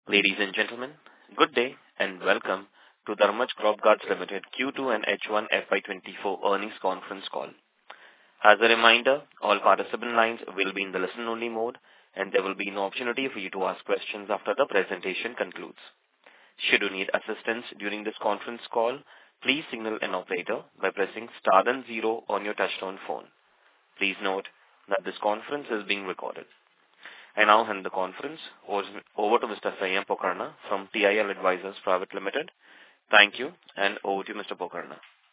Ladies and gentlemen, good day and welcome to Dharmaj Crop Guards Limited Q2 and H1 FY24 earnings conference call. As a reminder, all participant lines will be in the listen-only mode, and there will be no opportunity for you to ask questions after the presentation concludes. Should you need assistance during this conference call, please signal an operator by pressing star then 0 on your touchtone phone. Please note that this conference is being recorded. I now hand the conference over to Mr. Sanyam Pokarna from TIL Advisors Private Limited. Thank you, and over to Mr. Pokarna.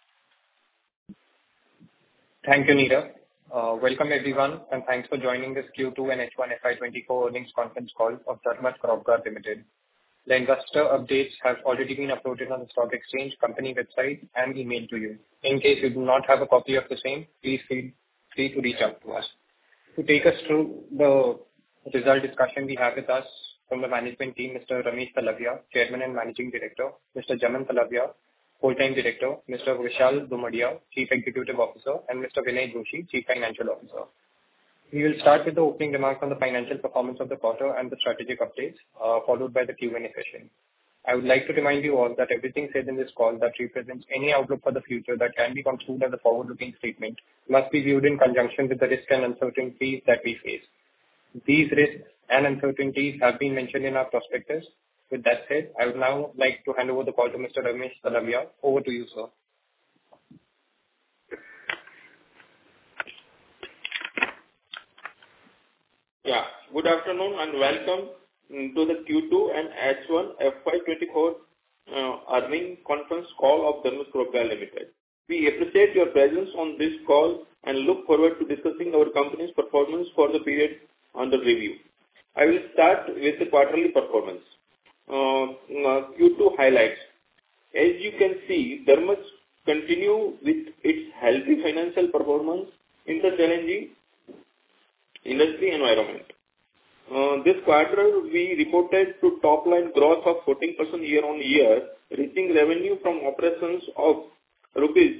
Thank you, Neera. Welcome everyone, and thanks for joining this Q2 and H1 FY24 earnings conference call of Dharmaj Crop Guards Limited. The investor updates have already been uploaded on the stock exchange, company website, and emailed to you. In case you do not have a copy of the same, please feel free to reach out to us. To take us through the result discussion, we have with us from the management team, Mr. Ramesh Talavia, Chairman and Managing Director, Mr. Jaman Talavia, Full-Time Director, Mr. Vishal Dumadia, Chief Executive Officer, and Mr. Vinay Joshi, Chief Financial Officer. We will start with the opening remarks on the financial performance of the quarter and the strategic updates, followed by the Q&A session. I would like to remind you all that everything said in this call that represents any outlook for the future that can be construed as a forward-looking statement must be viewed in conjunction with the risks and uncertainties that we face. These risks and uncertainties have been mentioned in our prospectus. With that said, I would now like to hand over the call to Mr. Ramesh Talavia. Over to you, sir. Yeah, good afternoon and welcome to the Q2 and H1 FY24 earnings conference call of Dharmaj Crop Guards Limited. We appreciate your presence on this call and look forward to discussing our company's performance for the period under review. I will start with the quarterly performance. Q2 highlights. As you can see, Dharmaj continue with its healthy financial performance in the challenging industry environment. This quarter, we reported to top line growth of 14% year-on-year, reaching revenue from operations of rupees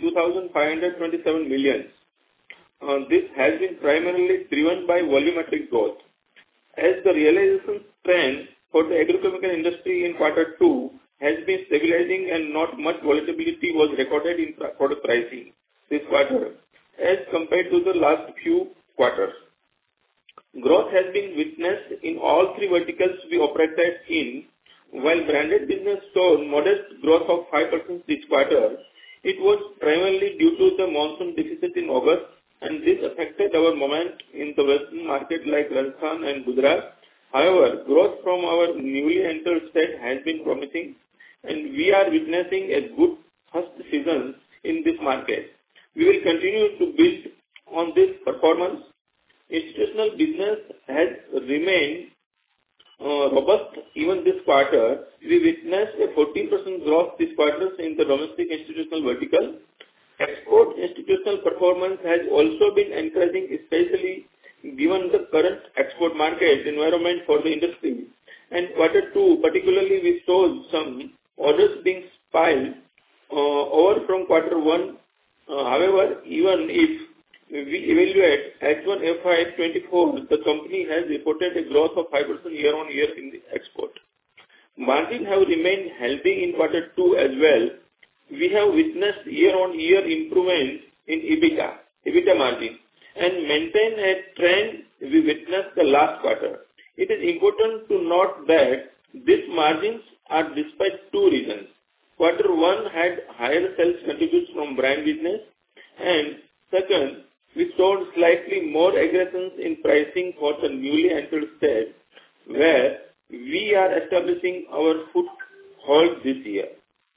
2,527 million. This has been primarily driven by volumetric growth. As the realization trend for the agrochemical industry in quarter 2 has been stabilizing and not much volatility was recorded in product pricing this quarter as compared to the last few quarters. Growth has been witnessed in all three verticals we operated in. While branded business saw modest growth of 5% this quarter, it was primarily due to the monsoon deficit in August, and this affected our momentum in the western market like Rajasthan and Gujarat. However, growth from our newly entered state has been promising, and we are witnessing a good first season in this market. We will continue to build on this performance. Institutional business has remained robust even this quarter. We witnessed a 14% growth this quarter in the domestic institutional vertical. Export institutional performance has also been encouraging, especially given the current export market environment for the industry. And quarter 2, particularly, we saw some orders being spilled over from quarter 1. However, even if we evaluate H1 FY24, the company has reported a growth of 5% year-on-year in the export. Margins have remained healthy in quarter 2 as well. We have witnessed year-on-year improvement in EBITDA margin, and maintain a trend we witnessed the last quarter. It is important to note that these margins are despite two reasons. Quarter 1 had higher sales contributions from brand business, and second, we saw slightly more aggressions in pricing for the newly entered state, where we are establishing our foothold this year.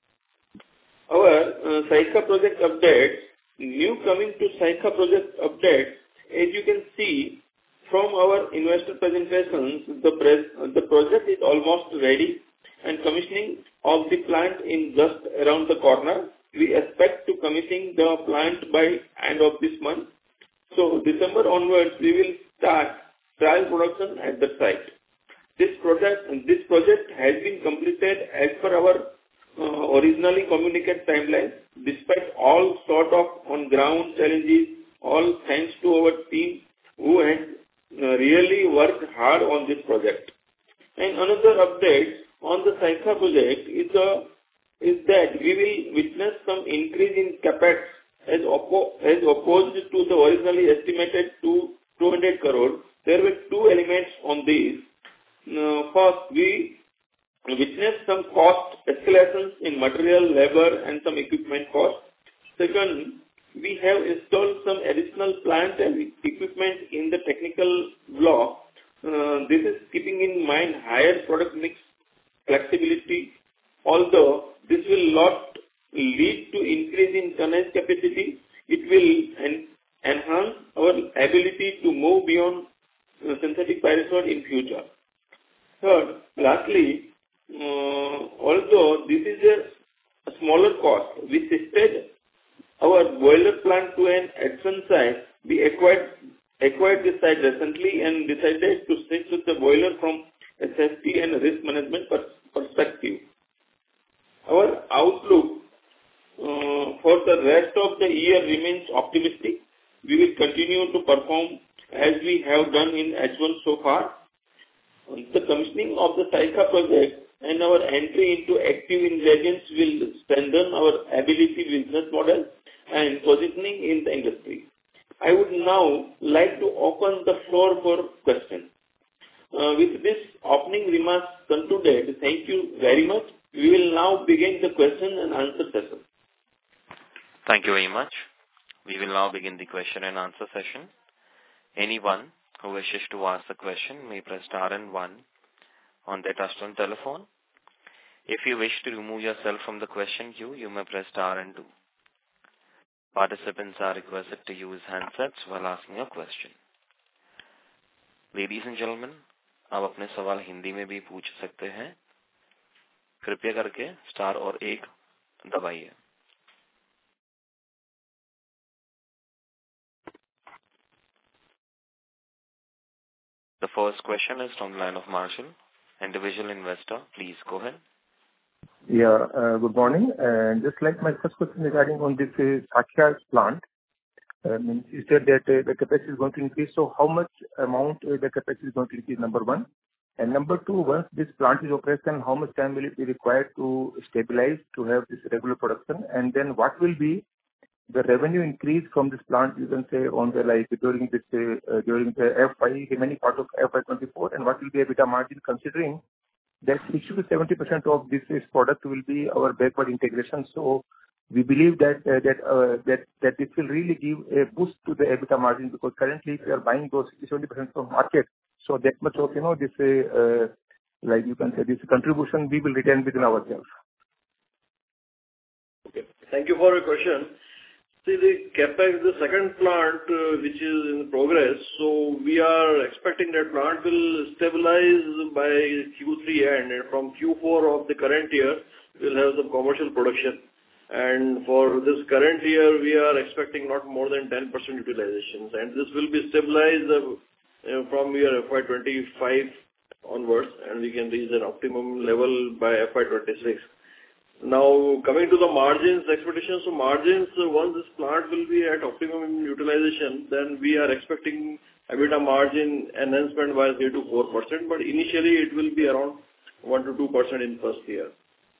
Our Saika project update, coming to Saika project update, as you can see from our investor presentations, the project is almost ready and commissioning of the plant in just around the corner. We expect to commission the plant by end of this month. So December onwards, we will start trial production at the site. This project has been completed as per our originally communicated timeline, despite all sort of on-ground challenges, all thanks to our team who has really worked hard on this project. And another update, on the Saykha project is that we will witness some increase in capex as opposed to the originally estimated 200 crore. There were two elements on this. First, we witnessed some cost escalations in material, labor, and some equipment costs. Second, we have installed some additional plant and equipment in the technical block. This is keeping in mind higher product mix flexibility. Although this will not lead to increase in tonnage capacity, it will enhance our ability to move beyond synthetic pyrethroid in future. Third, lastly, although this is a smaller cost, we shifted our boiler plant to an adjacent site. We acquired this site recently and decided to switch with the boiler from a safety and risk management perspective. Our outlook for the rest of the year remains optimistic. We will continue to perform as we have done in H1 so far. The commissioning of the Saykha project and our entry into active ingredients will strengthen our ability business model and positioning in the industry. I would now like to open the floor for questions. With this opening remarks concluded, thank you very much. We will now begin the question and answer session. Thank you very much. We will now begin the question and answer session. Anyone who wishes to ask a question may press star and 1 on their touchtone telephone. If you wish to remove yourself from the question queue, you may press star and 2. Participants are requested to use handsets while asking a question. Ladies and gentlemen, आप अपने सवाल हिंदी में भी पूछ सकते हैं. कृपया करके स्टार और 1 दबाइए. The first question is from the line of Marshall, individual investor. Please go ahead. Yeah, good morning. Just like my first question regarding on this Saykha plant, you said that the capacity is going to increase. So how much amount the capacity is going to increase, number one? And number two, once this plant is operational, how much time will it be required to stabilize to have this regular production? And then what will be the revenue increase from this plant, you can say, on the during the FY, remaining part of FY24, and what will be EBITDA margin, considering that 60 to 70% of this product will be our backward integration. So we believe that this will really give a boost to the EBITDA margin, because currently if we are buying those 60-70% from market, so that much of this you can say this contribution we will retain within ourselves. Okay, thank you for your question. See, the CapEx, the second plant which is in progress, so we are expecting that plant will stabilize by Q3 end, and from Q4 of the current year, we'll have some commercial production. And for this current year, we are expecting not more than 10% utilizations, and this will be stabilized from year FY25 onwards, and we can reach an optimum level by FY26. Now, coming to the margins expectations, so margins, once this plant will be at optimum utilization, then we are expecting EBITDA margin enhancement by 3 to 4%, but initially it will be around 1 to 2% in first year.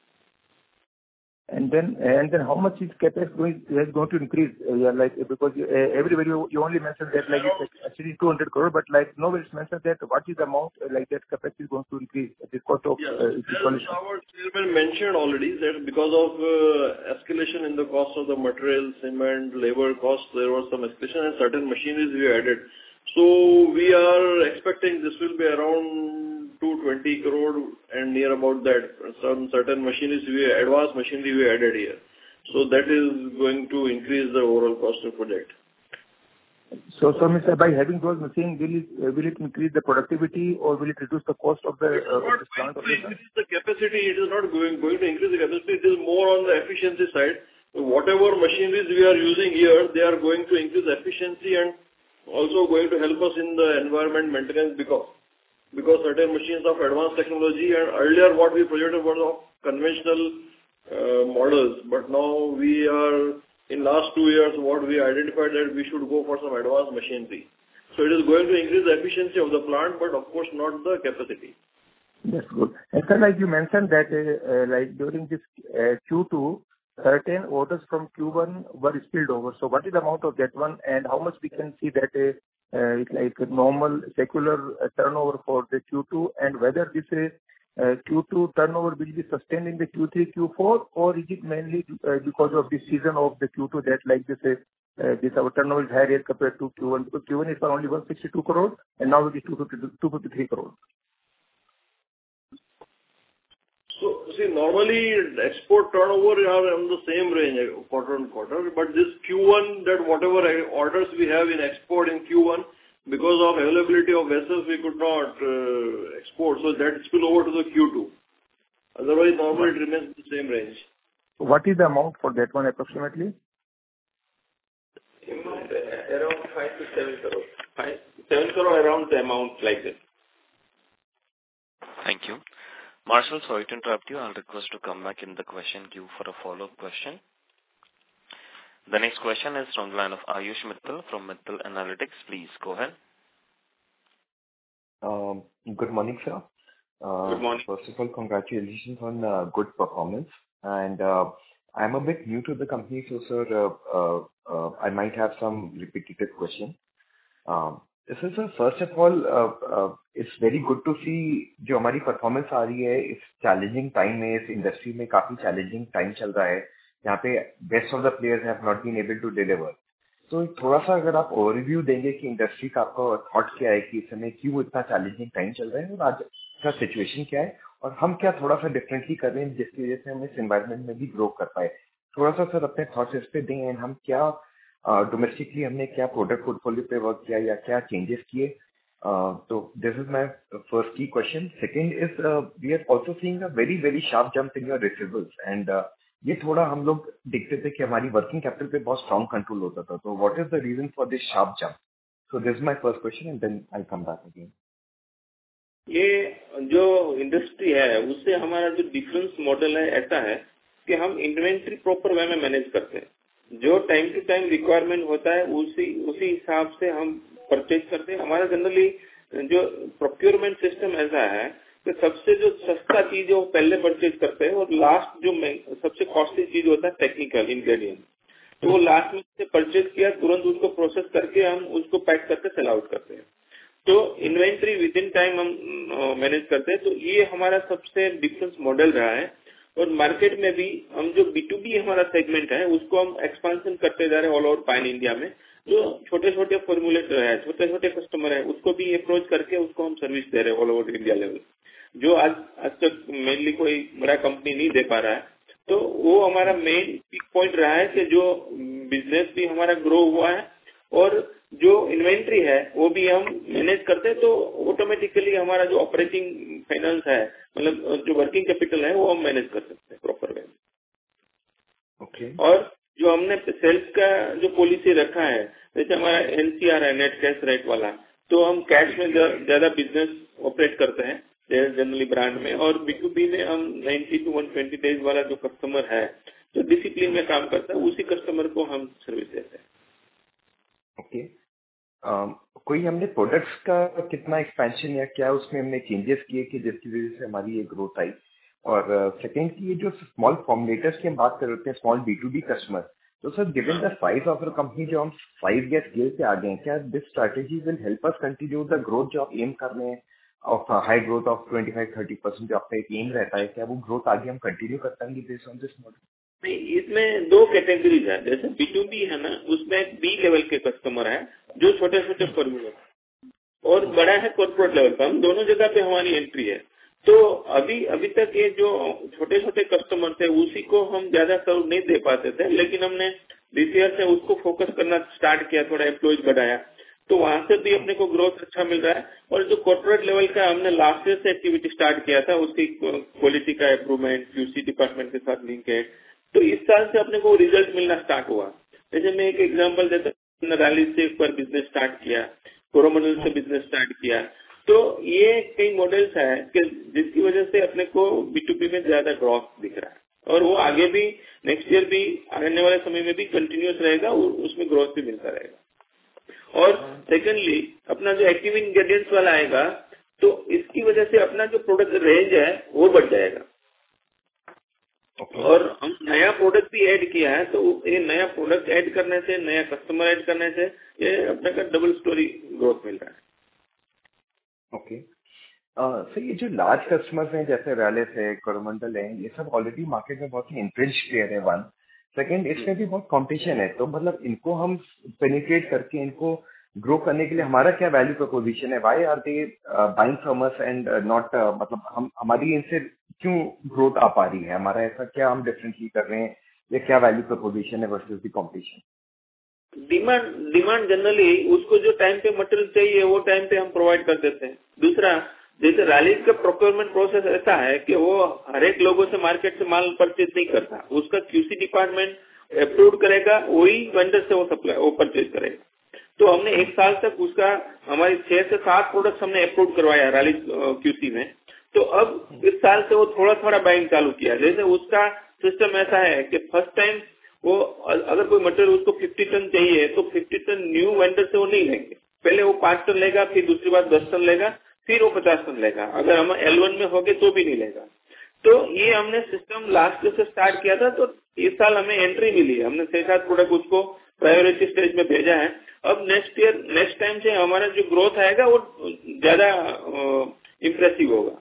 And then how much is CapEx going to increase? Because everywhere you only mentioned that it's actually 200 crore, but nowhere it's mentioned that what is the amount that CapEx is going to increase at the cost of installation. Our chairman mentioned already that because of escalation in the cost of the material, cement, labor costs, there was some escalation and certain machineries we added. So we are expecting this will be around 220 crore and near about that. Some certain machineries, advanced machinery we added here. So that is going to increase the overall cost of project. So Mr. by having those machines, will it increase the productivity or will it reduce the cost of the plant? Increase the capacity. It is not going to increase the capacity. It is more on the efficiency side. Whatever machineries we are using here, they are going to increase efficiency and also going to help us in the environment maintenance because certain machines of advanced technology, and earlier what we projected was of conventional models, but now we are in last 2 years what we identified that we should go for some advanced machinery. So it is going to increase the efficiency of the plant, but of course not the capacity. That's good. And sir, like you mentioned that like during this Q2, certain orders from Q1 were spilled over. So what is the amount of that one, and how much we can see that it's like a normal secular turnover for the Q2, and whether this Q2 turnover will be sustained in the Q3, Q4, or is it mainly because of the season of the Q2 that like this our turnover is higher compared to Q1, because Q1 is for only 162 crore and now it is 253 crore. So, see, normally export turnover are in the same range quarter-on-quarter, but this Q1, that whatever orders we have in export in Q1, because of availability of vessels, we could not export, so that spill over to the Q2. Otherwise, normally it remains in the same range. What is the amount for that one approximately? Around 5 to 7 crore. 7 crore around the amount like that. Thank you. Marshall, sorry to interrupt you. I'll request to come back in the question queue for a follow-up question. The next question is from the line of Ayush Mittal from Mittal Analytics. Please go ahead. Good morning, sir. Good morning. First of all, congratulations on good performance. And I'm a bit new to the company, so sir, I might have some repetitive question. This is first of all, it's very good to see जो हमारी performance आ रही है, इस challenging time में, इस industry में काफी challenging time चल रहा है, यहाँ पे best of the players have not been able to deliver. तो थोड़ा सा अगर आप overview देंगे कि industry का आपका thought क्या है कि इस समय क्यों इतना challenging time चल रहा है और आज का situation क्या है और हम क्या थोड़ा सा differently कर रहे हैं जिसकी वजह से हम इस environment में भी grow कर पाए. थोड़ा सा सर अपने thoughts इस पे दें and हम क्या डोमेस्टिकली हमने क्या प्रोडक्ट पोर्टफोलियो पे वर्क किया या क्या चेंजेस किए. तो दिस इज माय फर्स्ट की question. Second is we are also seeing a very sharp jump in your receivables and ये थोड़ा हम लोग देखते थे कि हमारी वर्किंग कैपिटल पे बहुत स्ट्रांग कंट्रोल होता था. तो what is the reason for this sharp jump? So this is my first question and then I come back again. ये जो इंडस्ट्री है उससे हमारा जो डिफरेंस मॉडल है ऐसा है कि हम इन्वेंट्री प्रॉपर वे में मैनेज करते हैं. जो टाइम टू टाइम रिक्वायरमेंट होता है उसी हिसाब से हम परचेज करते हैं. हमारा जनरली जो प्रोक्योरमेंट सिस्टम ऐसा है कि सबसे जो सस्ता चीज है वो पहले परचेज करते हैं और लास्ट जो सबसे कॉस्टली चीज होता है टेक्निकल इंग्रेडिएंट, तो वो लास्ट में से परचेज किया तुरंत उसको प्रोसेस करके हम उसको पैक करके सेल आउट करते हैं. तो इन्वेंट्री विद इन टाइम हम मैनेज करते हैं. तो ये हमारा सबसे डिफरेंस मॉडल रहा है. और मार्केट में भी हम जो B2B हमारा सेगमेंट है उसको हम एक्सपांशन करते जा रहे हैं ऑल ओवर पैन इंडिया में. जो छोटे छोटे फॉर्मुलेटर है, छोटे छोटे कस्टमर है, उसको भी अप्रोच करके उसको हम सर्विस दे रहे हैं ऑल ओवर इंडिया लेवल, जो आज तक मेनली कोई बड़ा कंपनी नहीं दे पा रहा है. तो वो हमारा मेन पिक पॉइंट रहा है कि जो बिजनेस भी हमारा ग्रो हुआ है और जो इन्वेंट्री है वो भी हम मैनेज करते हैं. तो ऑटोमेटिकली हमारा जो ऑपरेटिंग फाइनेंस है, मतलब जो वर्किंग कैपिटल है, वो हम मैनेज कर सकते हैं प्रॉपर वे में. ओके. और जो हमने सेल्स का जो पॉलिसी रखा है, जैसे हमारा NCR है, नेट कैश रेट वाला, तो हम कैश में ज्यादा बिजनेस ऑपरेट करते हैं जनरली ब्रांड में. और B2B में हम 90 to 120 डेज वाला जो कस्टमर है जो डिसिप्लिन में काम करता है उसी कस्टमर को हम सर्विस देते हैं. ओके. कोई हमने प्रोडक्ट्स का कितना एक्सपेंशन या क्या उसमें हमने चेंजेस किए कि जिसकी वजह से हमारी ये ग्रोथ आई. और सेकंड की ये जो स्मॉल फॉर्मुलेटर्स की हम बात कर रहे हैं, स्मॉल B2B कस्टमर, तो sir given the size of the company जो हम 5 या स्केल पे आ गए हैं, क्या this strategy will help us continue the growth जो आप एम कर रहे हैं ऑफ हाई ग्रोथ ऑफ 25-30% जो आपका एक एम रहता है, क्या वो ग्रोथ आगे हम कंटिन्यू कर पाएंगे बेस्ड ऑन दिस मॉडल? नहीं, इसमें दो कैटेगरीज है. जैसे B2B है ना, उसमें B लेवल के कस्टमर है जो छोटे छोटे फॉर्मूले, और बड़ा है कॉर्पोरेट लेवल का. हम दोनों जगह पे हमारी एंट्री है. तो अभी तक ये जो छोटे छोटे कस्टमर थे उसी को हम ज्यादा सर्व नहीं दे पाते थे, लेकिन हमने दिस ईयर से उसको फोकस करना स्टार्ट किया, थोड़ा एम्प्लॉइज बढ़ाया, तो वहां से भी अपने को ग्रोथ अच्छा मिल रहा है. और जो कॉर्पोरेट लेवल का हमने लास्ट ईयर से एक्टिविटी स्टार्ट किया था, उसकी क्वालिटी का इम्प्रूवमेंट QC डिपार्टमेंट के साथ लिंक है, तो इस साल से अपने को रिजल्ट मिलना स्टार्ट हुआ. जैसे मैं एक एग्जांपल देता हूँ, नराली से एक बार बिजनेस स्टार्ट किया, कोरोमंडल से बिजनेस स्टार्ट किया. तो ये कई मॉडल्स है कि जिसकी वजह से अपने को B2B में ज्यादा ग्रोथ दिख रहा है और वो आगे भी नेक्स्ट ईयर भी आने वाले समय में भी कंटिन्यूस रहेगा, उसमें ग्रोथ भी मिलता रहेगा. और सेकेंडली अपना जो एक्टिव इंग्रेडिएंट्स वाला आएगा तो इसकी वजह से अपना जो प्रोडक्ट रेंज है वो बढ़ जाएगा। और हम नया प्रोडक्ट भी ऐड किया है, तो ये नया प्रोडक्ट ऐड करने से, नया कस्टमर ऐड करने से ये अपने का डबल स्टोरी ग्रोथ मिल रहा है। ओके सर, ये जो लार्ज कस्टमर्स हैं जैसे रैलिस है, कोरोमंडल है, ये सब ऑलरेडी मार्केट में बहुत ही एंट्रेंच्ड प्लेयर है। वन सेकंड, इसमें भी बहुत कंपटीशन है, तो मतलब इनको हम पेनिट्रेट करके इनको ग्रो करने के लिए हमारा क्या वैल्यू प्रोपोजिशन है? Why are they buying from us and not, मतलब हम हमारी इनसे क्यों ग्रोथ आ पा रही है? हमारा ऐसा क्या हम डिफरेंटली कर रहे हैं, या क्या वैल्यू प्रोपोजिशन है versus the competition? Demand generally उसको जो टाइम पे मटेरियल चाहिए वो टाइम पे हम प्रोवाइड कर देते हैं। दूसरा, जैसे रैलीज का प्रोक्योरमेंट प्रोसेस ऐसा है कि वो हर एक लोगों से मार्केट से माल परचेज नहीं करता, उसका क्यूसी डिपार्टमेंट अप्रूव करेगा, वही वेंडर से वो परचेज करेगा। तो हमने एक साल तक उसका हमारी 6 से 7 प्रोडक्ट्स हमने अप्रूव करवाया रैलीज क्यूसी में। तो अब इस साल से वो थोड़ा थोड़ा बाइंग चालू किया। जैसे उसका सिस्टम ऐसा है कि फर्स्ट टाइम वो अगर कोई मटेरियल उसको 50 टन चाहिए तो 50 टन न्यू वेंडर से वो नहीं लेंगे, पहले वो 5 टन लेगा, फिर दूसरी बार 10 टन लेगा, फिर वो 50 टन लेगा। अगर हम L1 में हो गए तो भी नहीं लेगा। तो ये हमने सिस्टम लास्ट ईयर से स्टार्ट किया था, तो इस साल हमें एंट्री मिली है, हमने 6-7 प्रोडक्ट उसको प्रायोरिटी स्टेज में भेजा है। अब नेक्स्ट टाइम से हमारा जो ग्रोथ आएगा वो ज्यादा इम्प्रेसिव होगा।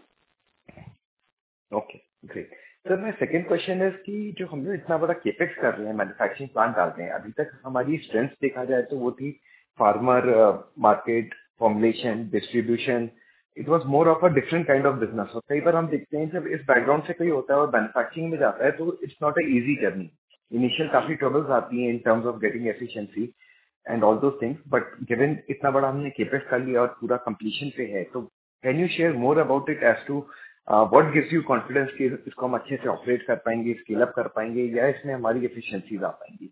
ओके ग्रेट सर, मैं सेकंड क्वेश्चन है कि जो हम लोग इतना बड़ा केपेक्स कर रहे हैं, मैन्युफैक्चरिंग प्लांट डाल रहे हैं, अभी तक हमारी स्ट्रेंथ देखा जाए तो वो थी farmer market, formulation, distribution. It was more of a different kind of business. और कई बार हम देखते हैं जब इस बैकग्राउंड से कोई होता है और मैन्युफैक्चरिंग में जाता है तो it's not a easy journey. Initial काफी ट्रबल्स आती हैं in terms of getting efficiency and all those things, but given इतना बड़ा हमने केपेक्स कर लिया और पूरा कंप्लीशन पे है, तो can you share more about it as to what gives you confidence कि इसको हम अच्छे से ऑपरेट कर पाएंगे, स्केल अप कर पाएंगे, या इसमें हमारी एफिशिएंसीज आ पाएंगी?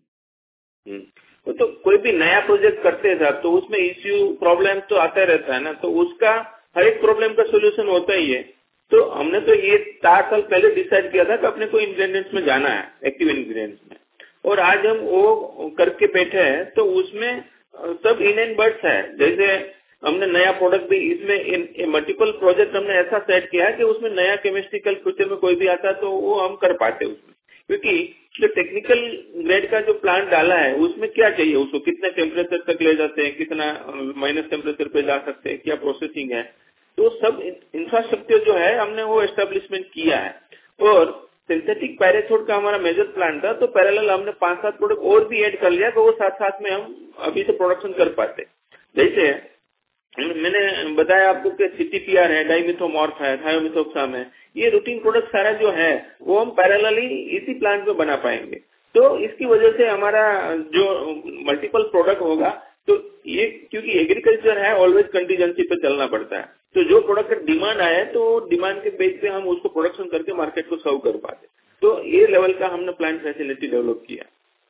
तो कोई भी नया प्रोजेक्ट करते हैं साहब, तो उसमें इश्यू प्रॉब्लम तो आता रहता है ना, तो उसका हर एक प्रॉब्लम का सोल्यूशन होता ही है। तो हमने तो ये 4 साल पहले डिसाइड किया था कि अपने को इंग्रेडिएंट्स में जाना है, एक्टिव इंग्रेडिएंट्स में, और आज हम वो करके बैठे हैं। तो उसमें सब इन एंड बर्ड्स है। जैसे हमने नया प्रोडक्ट भी इसमें मल्टीपल प्रोजेक्ट हमने ऐसा सेट किया है कि उसमें नया केमिस्ट्रिकल फ्यूचर में कोई भी आता है तो वो हम कर पाते उसमें, क्योंकि जो टेक्निकल ग्रेड का जो प्लांट डाला है उसमें क्या चाहिए, उसको कितने टेम्परेचर तक ले जाते हैं, कितना माइनस टेम्परेचर पे जा सकते हैं, क्या प्रोसेसिंग है, तो सब इंफ्रास्ट्रक्चर जो है हमने वो एस्टेब्लिशमेंट किया है। और सिंथेटिक पैराशूट का हमारा मेजर प्लांट था, तो पैरेलल हमने 5-7 प्रोडक्ट और भी ऐड कर लिया, तो वो साथ साथ में हम अभी से प्रोडक्शन कर पाते। जैसे मैंने बताया आपको कि CTPR है, डाइमिथोमॉर्फ है, थायोमिथोक्साम है, ये रूटीन प्रोडक्ट सारा जो है वो हम पैरेलली इसी प्लांट में बना पाएंगे। तो इसकी वजह से हमारा जो मल्टीपल प्रोडक्ट होगा, तो ये क्योंकि एग्रीकल्चर है ऑलवेज कंटीजेंसी पे चलना पड़ता है, तो जो प्रोडक्ट का डिमांड आया है तो डिमांड के बेस पे हम उसको प्रोडक्शन करके मार्केट को सर्व कर पाते। तो ये लेवल का हमने प्लांट फैसिलिटी डेवलप किया।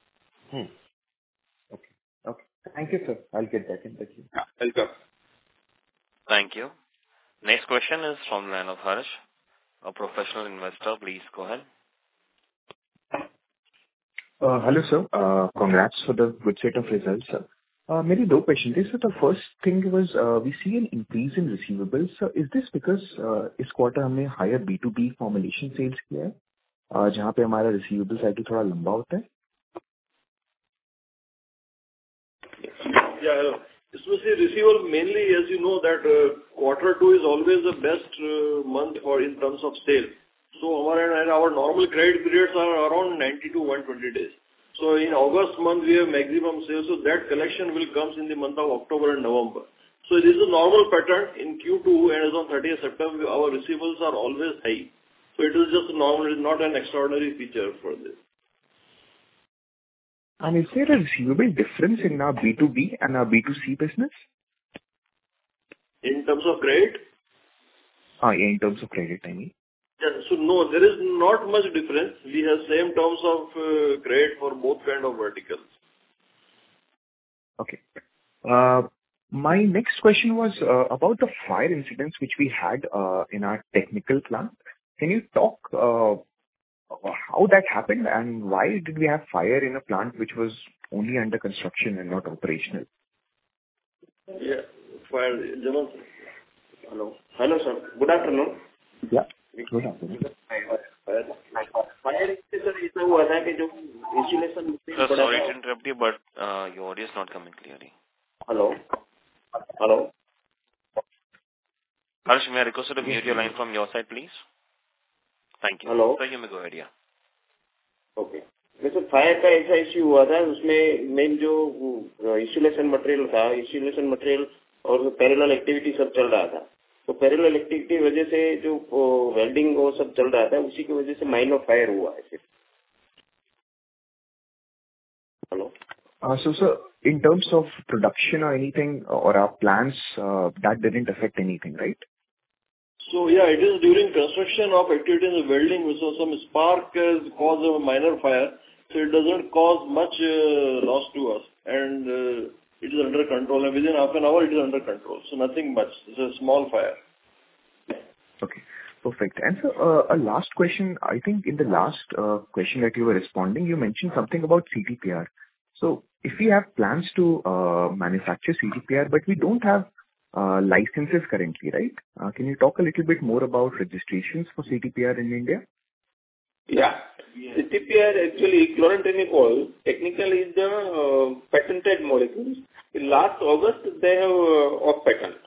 Okay okay, thank you sir, I will get back in touch. Welcome. Thank you. Next question is from line of Harsh, a professional investor. Please go ahead. Hello sir, congrats for the good set of results sir. मेरी 2 question थे sir. The first thing was we see an increase in receivables sir, is this because इस quarter हमने higher B2B formulation sales किया है जहाँ पे हमारा receivable cycle थोड़ा लंबा होता है? Yeah, hello. इसमें से receivable mainly as you know that Q2 is always the best month for in terms of sale. So our normal credit periods are around 90 to 120 days. So in August month we have maximum sales, so that collection will comes in the month of October and November. So this is a normal pattern in Q2, and as on 30th September our receivables are always high. So it is just normal, it is not an extraordinary feature for this. And is there a receivable difference in our B2B and our B2C business? In terms of credit? Yeah, in terms of credit, I mean. Yeah, so no, there is not much difference. We have same terms of credit for both kind of verticals. Okay. My next question was about the fire incidents which we had in our technical plant. Can you talk how that happened and why did we have fire in a plant which was only under construction and not operational? Yeah, fire, Jamal. Hello, sir. Good afternoon. Yeah. Good afternoon. Fire से sir ऐसा हुआ था कि जो installation sorry to interrupt you, but your audio is not coming clearly. Hello Harsh, may I request you to mute your line from your side, please? Thank you. Hello. So you may go ahead, yeah. Okay वैसे fire का ऐसा issue हुआ था, उसमें main जो installation material और parallel activity सब चल रहा था। तो पैरेलल एक्टिविटी वजह से जो वेल्डिंग वो सब चल रहा था, उसी की वजह से माइनर फायर हुआ है सिर्फ। Hello So, sir, in terms of production or anything or our plans, that didn't affect anything, right? So yeah, it is during construction of activities of welding, so some spark has caused a minor fire. So it doesn't cause much loss to us, and it is under control. And within half an hour, it is under control. So nothing much. It's a small fire. Okay, perfect. And so, a last question. I think in the last question that you were responding, you mentioned something about CTPR. So if we have plans to manufacture CTPR, but we don't have licenses currently, right? Can you talk a little bit more about registrations for CTPR in India? Yeah. CTPR actually chlorantraniliprole technically is the patented molecule. In last August they have off patent,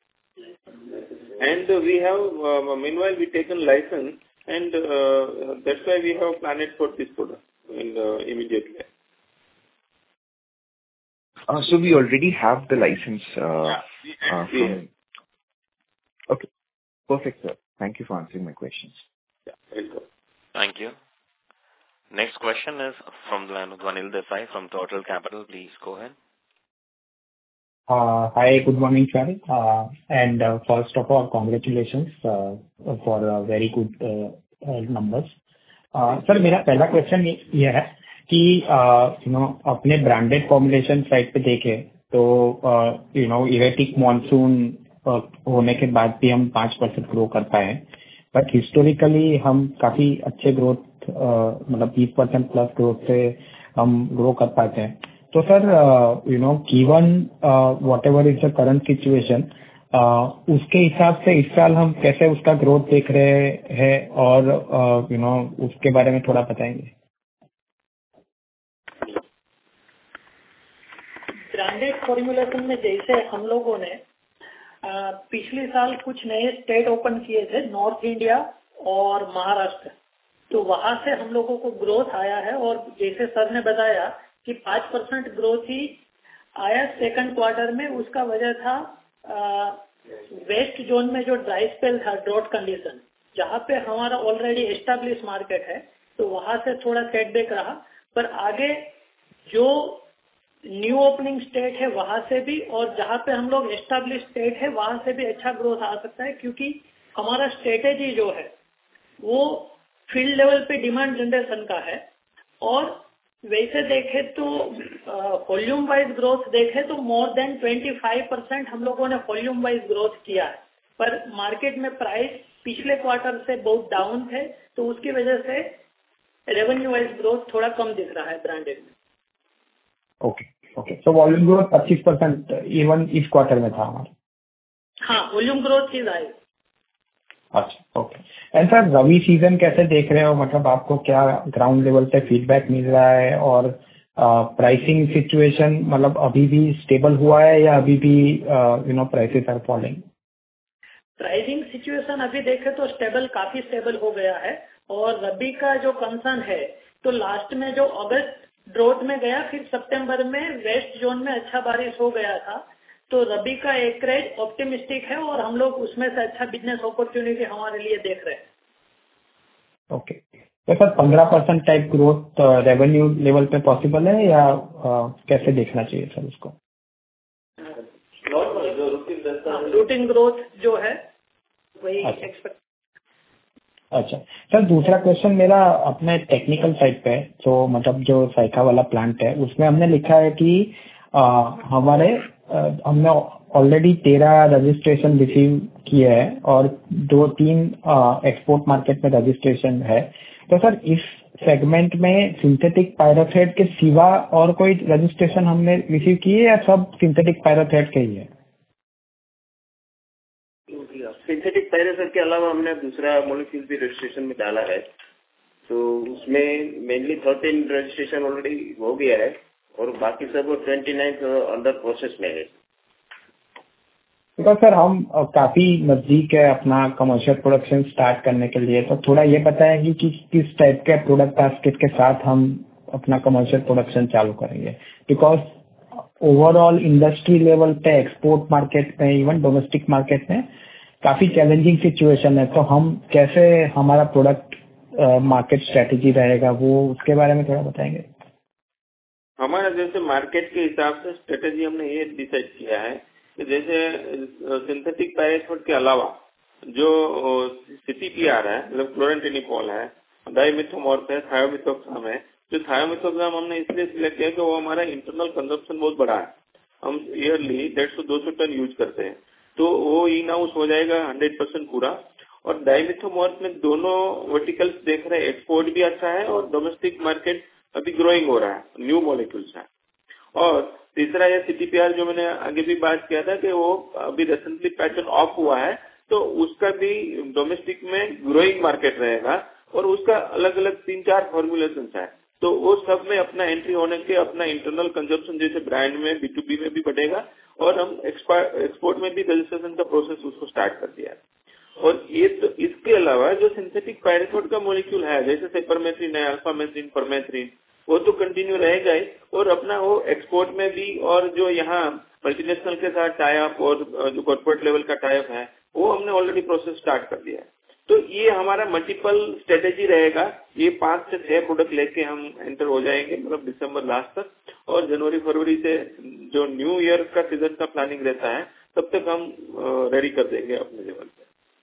and we have meanwhile we taken license, and that's why we have planned for this product immediately. So we already have the license. Okay, perfect, sir. Thank you for answering my questions. Yeah, welcome. Thank you. Next question is from the line of Dwanil Desai from Total Capital. Please go ahead. Hi, good morning, sir. And first of all, congratulations for very good numbers. Sir मेरा पहला question ये है कि अपने branded formulation side पे देखें तो erratic monsoon होने के बाद भी हम 5% ग्रो कर पाए, बट हिस्टोरिकली हम काफी अच्छे ग्रोथ मतलब 20% प्लस ग्रोथ से हम ग्रो कर पाते हैं। तो sir given whatever is the current situation, उसके हिसाब से इस साल हम कैसे उसका ग्रोथ देख रहे हैं और उसके बारे में थोड़ा बताएंगे। ब्रांडेड फॉर्मुलेशन में जैसे हम लोगों ने पिछले साल कुछ नए स्टेट ओपन किए थे, नॉर्थ इंडिया और महाराष्ट्र, तो वहां से हम लोगों को ग्रोथ आया है। और जैसे सर ने बताया कि 5% ग्रोथ ही आया सेकंड क्वार्टर में, उसका वजह था वेस्ट जोन में जो ड्राई स्पेल था, ड्रॉट कंडीशन, जहाँ पे हमारा ऑलरेडी एस्टेब्लिश मार्केट है, तो वहां से थोड़ा सेटबैक रहा। पर आगे जो न्यू ओपनिंग स्टेट है वहां से भी, और जहाँ पे हम लोग एस्टेब्लिश स्टेट है वहां से भी अच्छा ग्रोथ आ सकता है, क्योंकि हमारा स्ट्रेटेजी जो है वो फील्ड लेवल पे डिमांड जनरेशन का है। और वैसे देखे तो वॉल्यूम वाइज ग्रोथ देखे तो मोर देन 25% हम लोगों ने वॉल्यूम वाइज ग्रोथ किया है, पर मार्केट में प्राइस पिछले क्वार्टर से बहुत डाउन थे, तो उसकी वजह से रेवेन्यू वाइज ग्रोथ थोड़ा कम दिख रहा है ब्रांडेड में। ओके, तो वॉल्यूम ग्रोथ 25% इवन इस क्वार्टर में था हमारा। हाँ, वॉल्यूम ग्रोथ चीज आई। अच्छा, okay. And sir rabi season कैसे देख रहे हो, मतलब आपको क्या ग्राउंड लेवल पे फीडबैक मिल रहा है, और प्राइसिंग सिचुएशन मतलब अभी भी स्टेबल हुआ है या अभी भी prices are falling? Pricing situation अभी देखे तो काफी स्टेबल हो गया है। और रबी का जो कंसर्न है, तो लास्ट में जो अगस्त ड्रॉट में गया, फिर सितंबर में वेस्ट जोन में अच्छा बारिश हो गया था, तो रबी का एकरेज ऑप्टिमिस्टिक है और हम लोग उसमें से अच्छा बिजनेस अपॉर्चुनिटी हमारे लिए देख रहे हैं। ओके, तो sir 15% type growth revenue level पे पॉसिबल है या कैसे देखना चाहिए सर उसको? रूटीन ग्रोथ जो है वही एक्सपेक्ट। अच्छा सर, दूसरा क्वेश्चन मेरा अपने टेक्निकल साइड पे है। तो मतलब जो साइका वाला प्लांट है उसमें हमने लिखा है कि हमने ऑलरेडी 13 रजिस्ट्रेशन रिसीव किए हैं और 2-3 एक्सपोर्ट मार्केट में रजिस्ट्रेशन है। तो सर इस सेगमेंट में सिंथेटिक पायरोथेट के सिवा और कोई रजिस्ट्रेशन हमने रिसीव किए या सब सिंथेटिक पायरोथेट के ही है? सिंथेटिक पायरेथ्रिन के अलावा हमने दूसरा मॉलिक्यूल भी रजिस्ट्रेशन में डाला है, तो उसमें मेनली 13 रजिस्ट्रेशन ऑलरेडी हो गया है और बाकी सब 29 अंडर प्रोसेस में है। तो सर हम काफी नजदीक है अपना कमर्शियल प्रोडक्शन स्टार्ट करने के लिए, तो थोड़ा ये बताएंगे कि किस टाइप के प्रोडक्ट बास्केट के साथ हम अपना कमर्शियल प्रोडक्शन चालू करेंगे, बिकॉज ओवरऑल इंडस्ट्री लेवल पे एक्सपोर्ट मार्केट में, इवन डोमेस्टिक मार्केट में काफी चैलेंजिंग सिचुएशन है, तो हम कैसे हमारा प्रोडक्ट मार्केट स्ट्रेटेजी रहेगा वो उसके बारे में थोड़ा बताएंगे। हमारा जैसे मार्केट के हिसाब से स्ट्रेटेजी हमने ये डिसाइड किया है कि जैसे सिंथेटिक पायरेथ्रिन के अलावा जो CTPR है, मतलब क्लोरेंटिनिपोल है, डाइमिथोमॉर्फ है, थायोमिथोक्साम है। जो थायोमिथोक्साम हमने इसलिए सिलेक्ट किया कि वो हमारा इंटरनल कंजम्पशन बहुत बड़ा है, हम ईयरली 150-200 टन यूज करते हैं, तो वो इन हाउस हो जाएगा 100% पूरा। और डाइमिथोमॉर्फ में दोनों वर्टिकल्स देख रहे हैं, एक्सपोर्ट भी अच्छा है और डोमेस्टिक मार्केट अभी ग्रोइंग हो रहा है, न्यू मॉलिक्यूल्स है। और तीसरा ये CTPR जो मैंने आगे भी बात किया था कि वो अभी रिसेंटली पैटर्न ऑफ हुआ है, तो उसका भी डोमेस्टिक में ग्रोइंग मार्केट रहेगा और उसका अलग अलग 3-4 फॉर्मुलेशन है, तो वो सब में अपना एंट्री होने के अपना इंटरनल कंजप्शन जैसे ब्रांड में B2B में भी बढ़ेगा और हम एक्सपोर्ट में भी रजिस्ट्रेशन का प्रोसेस उसको स्टार्ट कर दिया है। और ये तो इसके अलावा जो सिंथेटिक पायरेथ्रिन का मॉलिक्यूल है जैसे सेपरमेथ्रिन है, अल्फामेथ्रिन, परमेथ्रिन, वो तो कंटिन्यू रहेगा ही और अपना वो एक्सपोर्ट में भी और जो यहाँ मल्टीनेशनल के साथ टाइप और जो कॉर्पोरेट लेवल का टाइप है वो हमने ऑलरेडी प्रोसेस स्टार्ट कर दिया है। तो ये हमारा मल्टीपल स्ट्रेटेजी रहेगा। ये 5 से 6 प्रोडक्ट लेके हम एंटर हो जाएंगे, मतलब दिसंबर लास्ट तक, और जनवरी फरवरी से जो न्यू ईयर का सीजन का प्लानिंग रहता है तब तक हम रेडी कर देंगे अपने लेवल पे।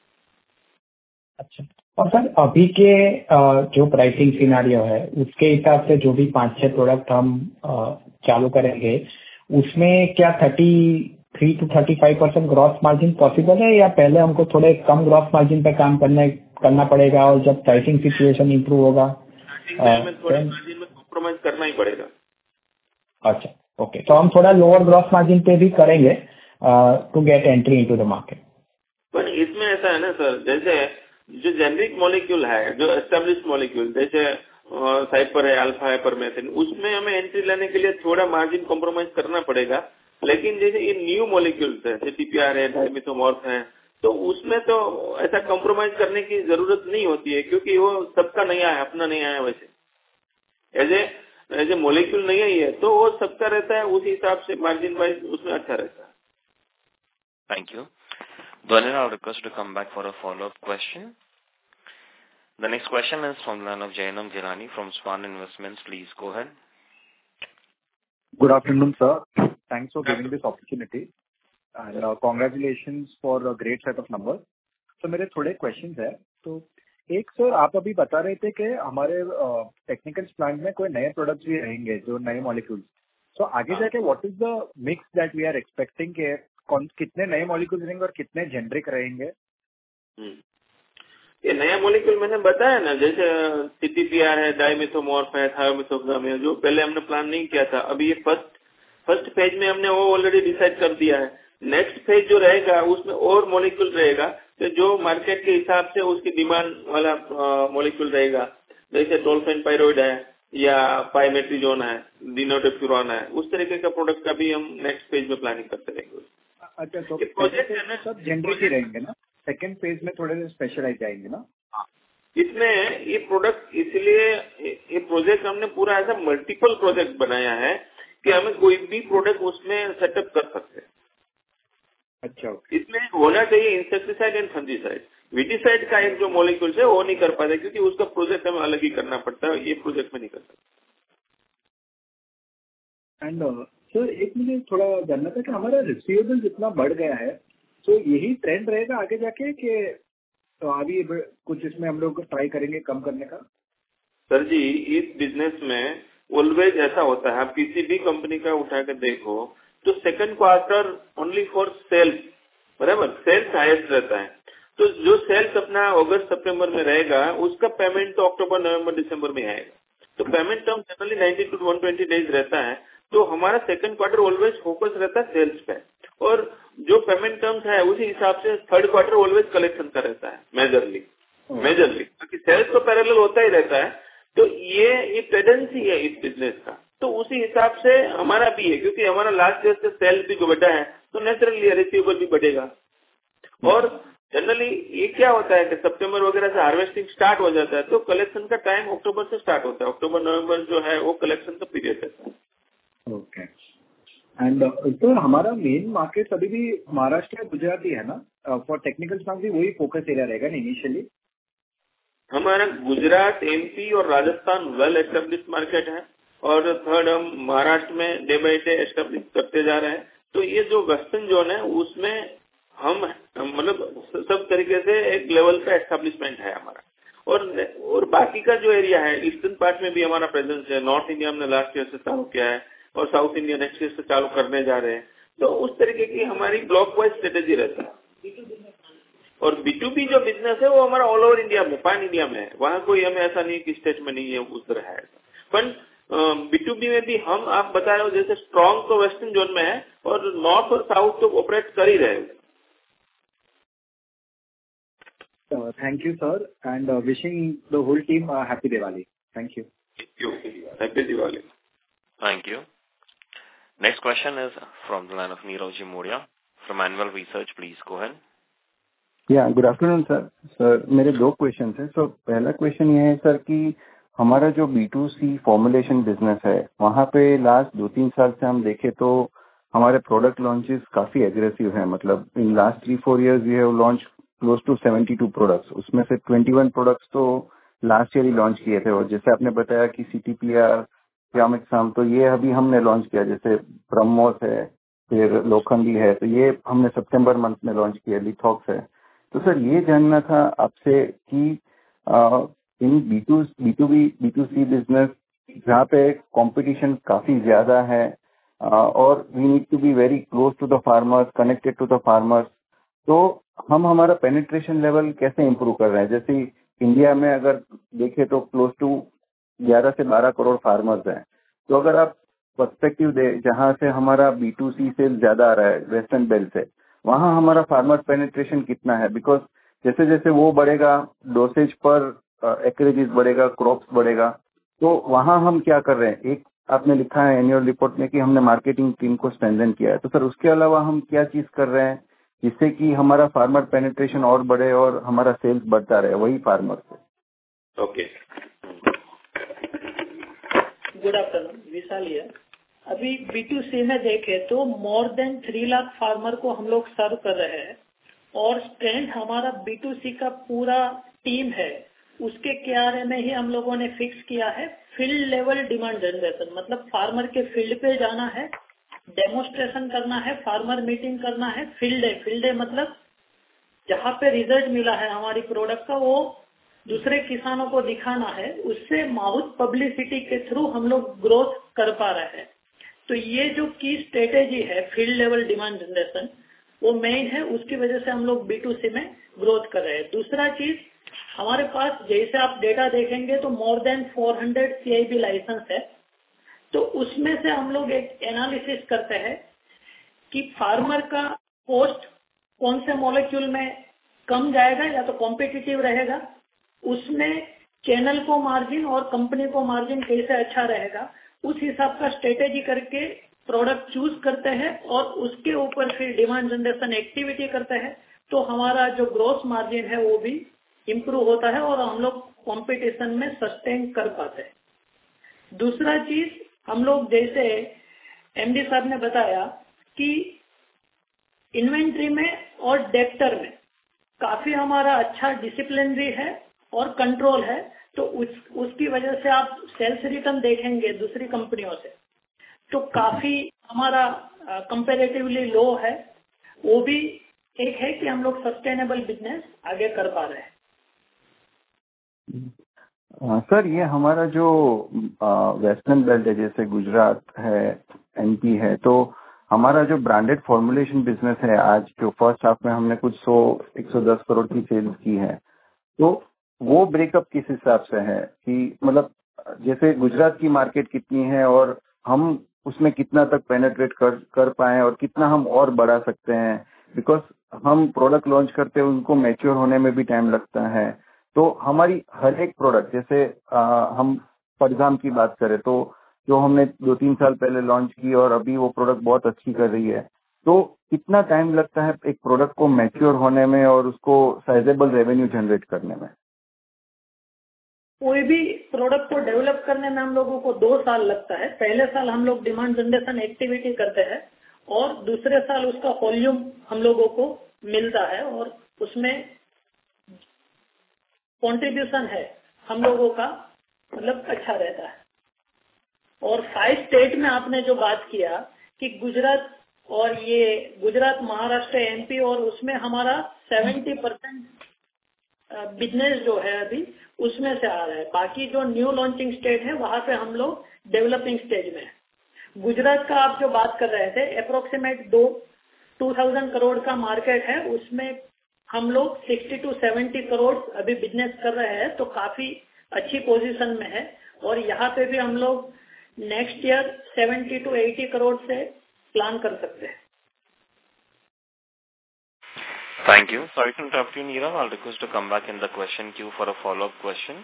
अच्छा, और सर अभी के जो प्राइसिंग सिनारियो है उसके हिसाब से जो भी 5-6 प्रोडक्ट हम चालू करेंगे उसमें क्या 33 to 35% ग्रॉस मार्जिन पॉसिबल है, या पहले हमको थोड़े कम ग्रॉस मार्जिन पे काम करना पड़ेगा और जब प्राइसिंग सिचुएशन इम्प्रूव होगा थोड़ा मार्जिन में कॉम्प्रोमाइज करना ही पड़ेगा। अच्छा, ओके, तो हम थोड़ा लोअर ग्रॉस मार्जिन पे भी करेंगे to get entry into the market. पर इसमें ऐसा है ना सर, जैसे जो जेनरिक मॉलिक्यूल है, जो एस्टेब्लिश्ड मॉलिक्यूल जैसे साइपर है, अल्फा है, परमेथ्रिन, उसमें हमें एंट्री लेने के लिए थोड़ा मार्जिन कॉम्प्रोमाइज करना पड़ेगा। लेकिन जैसे ये न्यू मॉलिक्यूल्स है, CTPR है, डाइमिथोमॉर्फ है, तो उसमें तो ऐसा कॉम्प्रोमाइज करने की जरूरत नहीं होती है क्योंकि वो सबका नया है, अपना नया है। वैसे एज ए मॉलिक्यूल नहीं है तो वो सबका रहता है, उस हिसाब से मार्जिन वाइज उसमें अच्छा रहता है। Thank you. Dhanil, I'll request to come back for a follow-up question. The next question is from the line of Jainam Gilani from Swan Investments. Please go ahead. Good afternoon, sir. Thanks for giving this opportunity and congratulations for a great set of numbers. So मेरे थोड़े questions है। तो एक sir आप अभी बता रहे थे कि हमारे टेक्निकल प्लांट में कोई नए प्रोडक्ट्स भी रहेंगे जो नए मॉलिक्यूल्स, तो आगे जाके what is the mix that we are expecting के कितने नए मॉलिक्यूल्स रहेंगे और कितने जेनरिक रहेंगे? ये नया मॉलिक्यूल मैंने बताया ना, जैसे CTPR है, डाइमिथोमॉर्फ है, थायोमिथोक्साम है, जो पहले हमने प्लान नहीं किया था। अभी ये फर्स्ट फेज में हमने वो ऑलरेडी डिसाइड कर दिया है। नेक्स्ट फेज जो रहेगा उसमें और मॉलिक्यूल रहेगा, तो जो मार्केट के हिसाब से उसकी डिमांड वाला मॉलिक्यूल रहेगा, जैसे टोल्फेन पायरोइड है या पाइमेट्रिजोन है, डिनोटेफ्यूरॉन है, उस तरीके का प्रोडक्ट का भी हम नेक्स्ट फेज में प्लानिंग करते रहेंगे। अच्छा, तो प्रोजेक्ट है ना सब जेनरिक ही रहेंगे ना, सेकंड फेज में थोड़े से स्पेशलाइज जाएंगे ना? इसमें ये प्रोडक्ट, इसलिए ये प्रोजेक्ट हमने पूरा ऐसा मल्टीपल प्रोजेक्ट बनाया है कि हमें कोई भी प्रोडक्ट उसमें सेटअप कर सकते हैं। अच्छा, इसमें होना चाहिए इंसेक्टिसाइड एंड फंजीसाइड। विटीसाइड का एक जो मॉलिक्यूल है वो नहीं कर पाते क्योंकि उसका प्रोजेक्ट हमें अलग ही करना पड़ता है, ये प्रोजेक्ट में नहीं कर सकते। एंड सर एक मुझे थोड़ा जानना था कि हमारा रिसीवेबल जितना बढ़ गया है तो यही ट्रेंड रहेगा आगे जाके कि तो अभी कुछ इसमें हम लोग ट्राई करेंगे कम करने का? सर जी, इस बिजनेस में ऑलवेज ऐसा होता है, आप किसी भी कंपनी का उठा कर देखो तो second quarter only for sales, बराबर, सेल्स हाईएस्ट रहता है। तो जो सेल्स अपना अगस्त सितंबर में रहेगा उसका पेमेंट तो अक्टूबर नवंबर दिसंबर में आएगा। तो payment term generally 90 to 120 days रहता है। तो हमारा सेकंड क्वार्टर ऑलवेज फोकस रहता है सेल्स पे, और जो पेमेंट टर्म्स है उसी हिसाब से थर्ड क्वार्टर ऑलवेज कलेक्शन का रहता है मेजरली, क्योंकि सेल्स तो पैरेलल होता ही रहता है। तो ये टेंडेंसी है इस बिजनेस का, तो उसी हिसाब से हमारा भी है, क्योंकि हमारा लास्ट ईयर से सेल भी जो बढ़ा है तो नेचुरली रिसीवेबल भी बढ़ेगा। और जनरली ये क्या होता है कि सितंबर वगैरह से हार्वेस्टिंग स्टार्ट हो जाता है, तो कलेक्शन का टाइम अक्टूबर से स्टार्ट होता है। अक्टूबर नवंबर जो है वो कलेक्शन का पीरियड रहता है। ओके। एंड सर हमारा मेन मार्केट अभी भी महाराष्ट्र या गुजरात ही है ना? फॉर टेक्निकल स्टाफ भी वही फोकस एरिया रहेगा ना इनिशियली? हमारा गुजरात, एमपी और राजस्थान वेल एस्टेब्लिश मार्केट है, और थर्ड हम महाराष्ट्र में डे बाई डे एस्टेब्लिश करते जा रहे हैं। तो ये जो वेस्टर्न जोन है उसमें हम मतलब सब तरीके से एक लेवल पे एस्टेब्लिशमेंट है हमारा। और बाकी का जो एरिया है ईस्टर्न पार्ट में भी हमारा प्रेजेंस है। नॉर्थ इंडिया हमने लास्ट ईयर से चालू किया है और साउथ इंडिया नेक्स्ट ईयर से चालू करने जा रहे हैं। तो उस तरीके की हमारी ब्लॉक वाइज स्ट्रेटेजी रहती है। और B2B जो बिजनेस है वो हमारा ऑल ओवर इंडिया में, पैन इंडिया में है। वहाँ कोई हमें ऐसा नहीं कि स्टेट में नहीं है उस तरह है। पर B2B में भी हम आप बता रहे हो जैसे स्ट्रॉन्ग तो वेस्टर्न जोन में है और नॉर्थ और साउथ तो ऑपरेट कर ही रहे हैं। Thank you sir and wishing the whole team happy Diwali. Thank you. Happy Diwali. Thank you. Next question is from the line of Neeraj Modia from Anvil Research. Please go ahead. Good afternoon sir. Sir मेरे 2 question है। सो पहला question ये है sir कि हमारा जो B2C formulation business है वहाँ पे लास्ट 2-3 साल से हम देखें तो हमारे प्रोडक्ट लॉन्चेस काफी एग्रेसिव हैं। मतलब in last 3-4 years we have launch close to 72 products, उसमें से 21 प्रोडक्ट्स तो लास्ट ईयर ही लॉन्च किए थे। और जैसे आपने बताया कि CTPR, Pyramex, तो ये अभी हमने लॉन्च किया। जैसे ब्रह्मोस है, फिर लोखंडी है, तो ये हमने सितंबर मंथ में लॉन्च किया। लिथॉक्स है। तो सर ये जानना था आपसे कि इन B2C बिजनेस जहाँ पे कंपटीशन काफी ज्यादा है और we need to be very close to the farmers, connected to the farmers, तो हम हमारा पेनिट्रेशन लेवल कैसे इम्प्रूव कर रहे हैं? जैसे इंडिया में अगर देखें तो क्लोज टू 11 से 12 करोड़ फार्मर्स हैं। तो अगर आप पर्सपेक्टिव दे जहाँ से हमारा B2C सेल ज्यादा आ रहा है वेस्टर्न बेल्ट से, वहाँ हमारा फार्मर पेनिट्रेशन कितना है? बिकॉज जैसे जैसे वो बढ़ेगा, डोसेज पर एक्रेजेस बढ़ेगा, क्रॉप्स बढ़ेगा, तो वहाँ हम क्या कर रहे हैं? एक आपने लिखा है एनुअल रिपोर्ट में कि हमने मार्केटिंग टीम को स्ट्रेंथन किया है, तो सर उसके अलावा हम क्या चीज कर रहे हैं जिससे कि हमारा फार्मर पेनिट्रेशन और बढ़े और हमारा सेल्स बढ़ता रहे वही फार्मर से? Okay, good afternoon, Vishal here. अभी B2C में देखें तो मोर देन 3 लाख फार्मर को हम लोग सर्व कर रहे हैं और स्ट्रेंथ हमारा B2C का पूरा टीम है उसके किनारे में ही हम लोगों ने फिक्स किया है फील्ड लेवल डिमांड जनरेशन। मतलब फार्मर के फील्ड पे जाना है, डेमोस्ट्रेशन करना है, फार्मर मीटिंग करना है। फील्ड डे मतलब जहाँ पे रिजल्ट मिला है हमारी प्रोडक्ट का वो दूसरे किसानों को दिखाना है। उससे माउथ पब्लिसिटी के थ्रू हम लोग ग्रोथ कर पा रहे हैं। तो ये जो की स्ट्रेटेजी है फील्ड लेवल डिमांड जनरेशन वो मेन है, उसकी वजह से हम लोग B2C में ग्रोथ कर रहे हैं। दूसरा चीज हमारे पास जैसे आप डेटा देखेंगे तो मोर देन 400 CIB लाइसेंस है। तो उसमें से हम लोग एक एनालिसिस करते हैं कि फार्मर का कॉस्ट कौन से मॉलिक्यूल में कम जाएगा या तो कॉम्पिटिटिव रहेगा, उसमें चैनल को मार्जिन और कंपनी को मार्जिन कैसे अच्छा रहेगा, उस हिसाब का स्ट्रेटेजी करके प्रोडक्ट चूज करते हैं और उसके ऊपर फिर डिमांड जनरेशन एक्टिविटी करते हैं। तो हमारा जो ग्रोस मार्जिन है वो भी इम्प्रूव होता है और हम लोग कंपटीशन में सस्टेन कर पाते हैं। दूसरा चीज हम लोग जैसे MD साहब ने बताया कि इन्वेंट्री में और डेप्टर में काफी हमारा अच्छा डिसिप्लिन भी है और कंट्रोल है। तो उसकी वजह से आप सेल्स रिटर्न देखेंगे दूसरी कंपनियों से तो काफी हमारा कंपैरेटिवली लो है। वो भी एक है कि हम लोग सस्टेनेबल बिजनेस आगे कर पा रहे हैं। सर ये हमारा जो वेस्टर्न बेल्ट है जैसे गुजरात है, MP है, तो हमारा जो ब्रांडेड फॉर्मुलेशन बिजनेस है आज जो फर्स्ट हाफ में हमने कुछ 100-110 करोड़ की सेल्स की है, तो वो ब्रेकअप किस हिसाब से है कि मतलब जैसे गुजरात की मार्केट कितनी है और हम उसमें कितना तक पेनिट्रेट कर पाए और कितना हम और बढ़ा सकते हैं, बिकॉज हम प्रोडक्ट लॉन्च करते हैं उनको मैच्योर होने में भी टाइम लगता है। तो हमारी हर एक प्रोडक्ट, जैसे हम फॉर की बात करें तो जो हमने 2-3 साल पहले लॉन्च की और अभी वो प्रोडक्ट बहुत अच्छी कर रही है, तो कितना टाइम लगता है एक प्रोडक्ट को मैच्योर होने में और उसको साइजेबल रेवेन्यू जनरेट करने में? कोई भी प्रोडक्ट को डेवलप करने में हम लोगों को 2 साल लगता है। पहले साल हम लोग डिमांड जनरेशन एक्टिविटी करते हैं और दूसरे साल उसका वॉल्यूम हम लोगों को मिलता है और उसमें कंट्रीब्यूशन है हम लोगों का, मतलब अच्छा रहता है। और 5 स्टेट में आपने जो बात किया कि गुजरात और ये गुजरात, महाराष्ट्र, एमपी, और उसमें हमारा 70% बिजनेस जो है अभी उसमें से आ रहा है। बाकी जो न्यू लॉन्चिंग स्टेट है वहां पे हम लोग डेवलपिंग स्टेज में है। गुजरात का आप जो बात कर रहे थे, अप्रोक्सीमेट 2000 करोड़ का मार्केट है, उसमें हम लोग 60 to 70 करोड़ अभी बिजनेस कर रहे हैं, तो काफी अच्छी पोजीशन में है। और यहाँ पे भी हम लोग नेक्स्ट ईयर 70 to 80 करोड़ से प्लान कर सकते हैं। Thank you. Sorry to interrupt you, Neerav. I'll request to come back in the question queue for a follow-up question.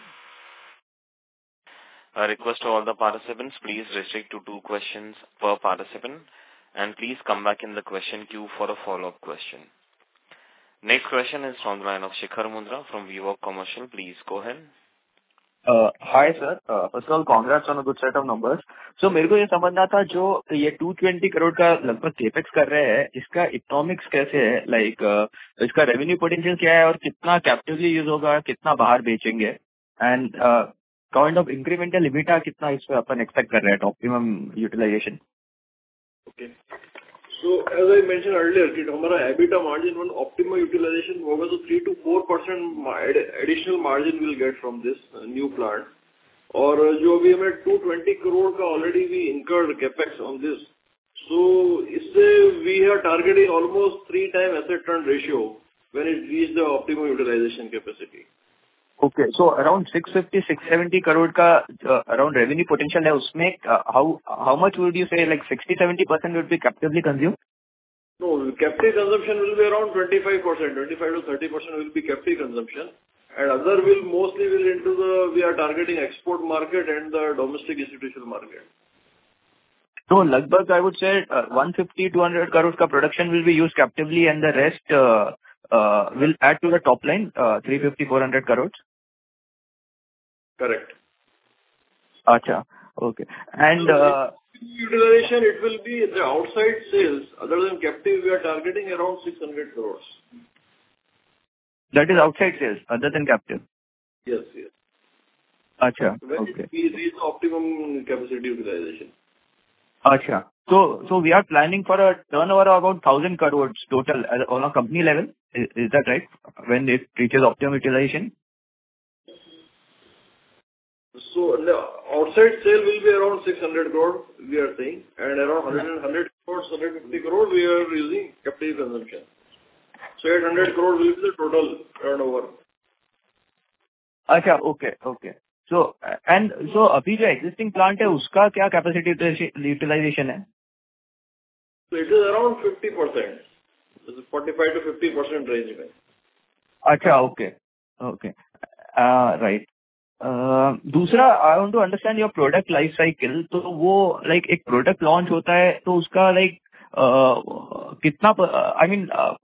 I request to all the participants, please restrict to 2 questions per participant, and please come back in the question queue for a follow-up question. Next question is from the line of Shikhar Mundra from VWalk Commercial. Please go ahead. Hi sir, first of all congrats on a good set of numbers. So मेरे को ये समझना था, जो ये 220 करोड़ का लगभग capex कर रहे हैं, इसका इकोनॉमिक्स कैसे है, लाइक इसका रेवेन्यू पोटेंशियल क्या है और कितना कैपिटली यूज होगा, कितना बाहर बेचेंगे, and kind of incremental EBITDA कितना इसमें अपन एक्सपेक्ट कर रहे हैं, optimum utilization? Okay. So as I mentioned earlier कि हमारा EBITDA margin on optimal utilization होगा तो 3 to 4% additional margin will get from this new plant. और जो अभी हमें 220 करोड़ का already we incurred capex on this, so इससे we are targeting almost 3 times asset turn ratio when it reach the optimal utilization capacity. Okay, so around 650-670 crore का around revenue potential है, उसमें how much would you say, like 60-70% would be captively consumed? No, captive consumption will be around 25%, 25 to 30% will be captive consumption, and other will mostly into we are targeting export market and the domestic institutional market. So लगभग I would say 150-200 crore का production will be used captively and the rest will add to the top line, 350-400 crores. Correct. अच्छा, okay. And utilization, it will be the outside sales other than captive, we are targeting around 600 crores. That is outside sales other than captive? Yes, yes. अच्छा, okay. We reach optimum capacity utilization. अच्छा, so we are planning for a turnover of about 1,000 crores total on a company level. Is that right? When it reaches optimum utilization? So the outside sale will be around 600 crore, we are saying, and around 100 crores, 150 crore we are using captive consumption. So 800 crore will be the total turnover. अच्छा, okay. So अभी जो existing plant है उसका क्या capacity utilization है? So it is around 50%. So 45 to 50% range में. अच्छा, okay. Right. दूसरा, I want to understand your product life cycle. तो वो like एक product launch होता है तो उसका like कितना, I mean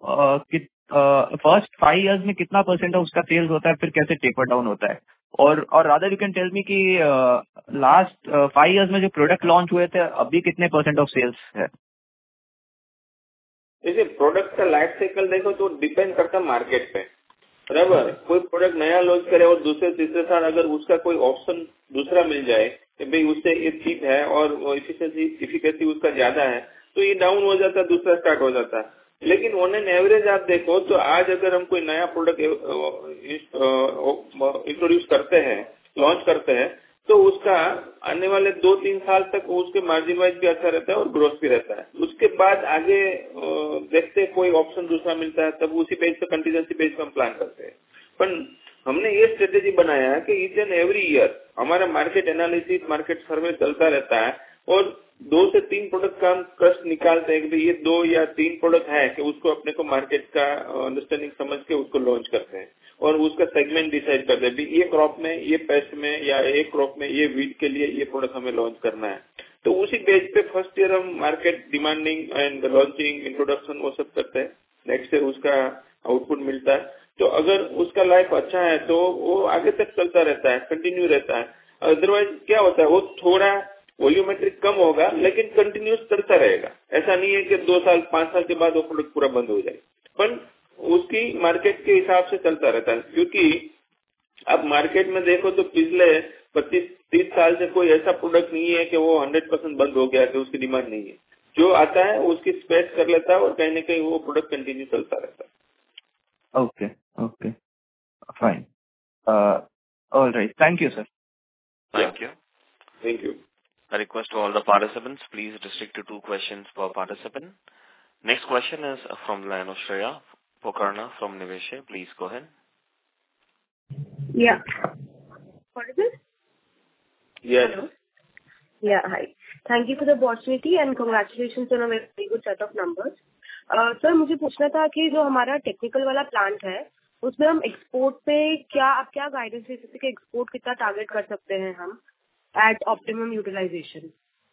first 5 years में कितना % उसका sales होता है, फिर कैसे taper down होता है, और rather you can tell me कि last 5 years में जो product launch हुए थे अभी कितने % of sales है? देखिए प्रोडक्ट का लाइफ साइकिल देखो तो डिपेंड करता है मार्केट पे, बराबर। कोई प्रोडक्ट नया लॉन्च करे और दूसरे तीसरे साल अगर उसका कोई ऑप्शन दूसरा मिल जाए कि भाई उससे ये चीप है और इफिकेसी उसका ज्यादा है, तो ये डाउन हो जाता है, दूसरा स्टार्ट हो जाता है। लेकिन ऑन एन एवरेज आप देखो तो आज अगर हम कोई नया प्रोडक्ट इंट्रोड्यूस करते हैं, लॉन्च करते हैं, तो उसका आने वाले 2-3 साल तक उसके मार्जिन वाइज भी अच्छा रहता है और ग्रोथ भी रहता है। उसके बाद आगे देखते कोई ऑप्शन दूसरा मिलता है, तब उसी पेज पे कंटीजेंसी पेज पे हम प्लान करते हैं। पर हमने ये स्ट्रेटेजी बनाया है कि ईच एंड एवरी ईयर हमारा मार्केट एनालिसिस, मार्केट सर्वे चलता रहता है और 2 से 3 प्रोडक्ट का हम कस्ट निकालते हैं कि भाई ये 2 या 3 प्रोडक्ट है कि उसको अपने को मार्केट का अंडरस्टैंडिंग समझ के उसको लॉन्च करते हैं और उसका सेगमेंट डिसाइड करते हैं ये क्रॉप में, ये पेस्ट में या एक क्रॉप में, ये वीट के लिए ये प्रोडक्ट हमें लॉन्च करना है। तो उसी बेस पे फर्स्ट ईयर हम market demanding and launching, introduction वो सब करते हैं। नेक्स्ट ईयर उसका आउटपुट मिलता है। तो अगर उसका लाइफ अच्छा है तो वो आगे तक चलता रहता है, कंटिन्यू रहता है। अदरवाइज क्या होता है, वो थोड़ा वॉल्यूमेट्रिक कम होगा लेकिन कंटिन्यूस चलता रहेगा। ऐसा नहीं है कि 2 साल 5 साल के बाद वो प्रोडक्ट पूरा बंद हो जाए, पर उसकी मार्केट के हिसाब से चलता रहता है। क्योंकि अब मार्केट में देखो तो पिछले 25-30 साल से कोई ऐसा प्रोडक्ट नहीं है कि वो 100% बंद हो गया, कि उसकी डिमांड नहीं है। जो आता है उसकी स्पेस कर लेता है और कहीं न कहीं वो प्रोडक्ट कंटिन्यू चलता रहता है। Okay, okay, fine, alright, thank you sir. Thank you. Thank you. I request to all the participants, please restrict to 2 questions per participant. Next question is from the line of Shreya Pokarna from Niveshaay. Please go ahead. Yeah. What is it? Yes. Hello. Yeah, hi. Thank you for the opportunity and congratulations on a very good set of numbers. Sir मुझे पूछना था कि जो हमारा technical वाला plant है उसमें हम एक्सपोर्ट पे आप क्या गाइडेंस दे सकते हैं कि एक्सपोर्ट कितना टारगेट कर सकते हैं हम एट ऑप्टिमम यूटिलाइजेशन?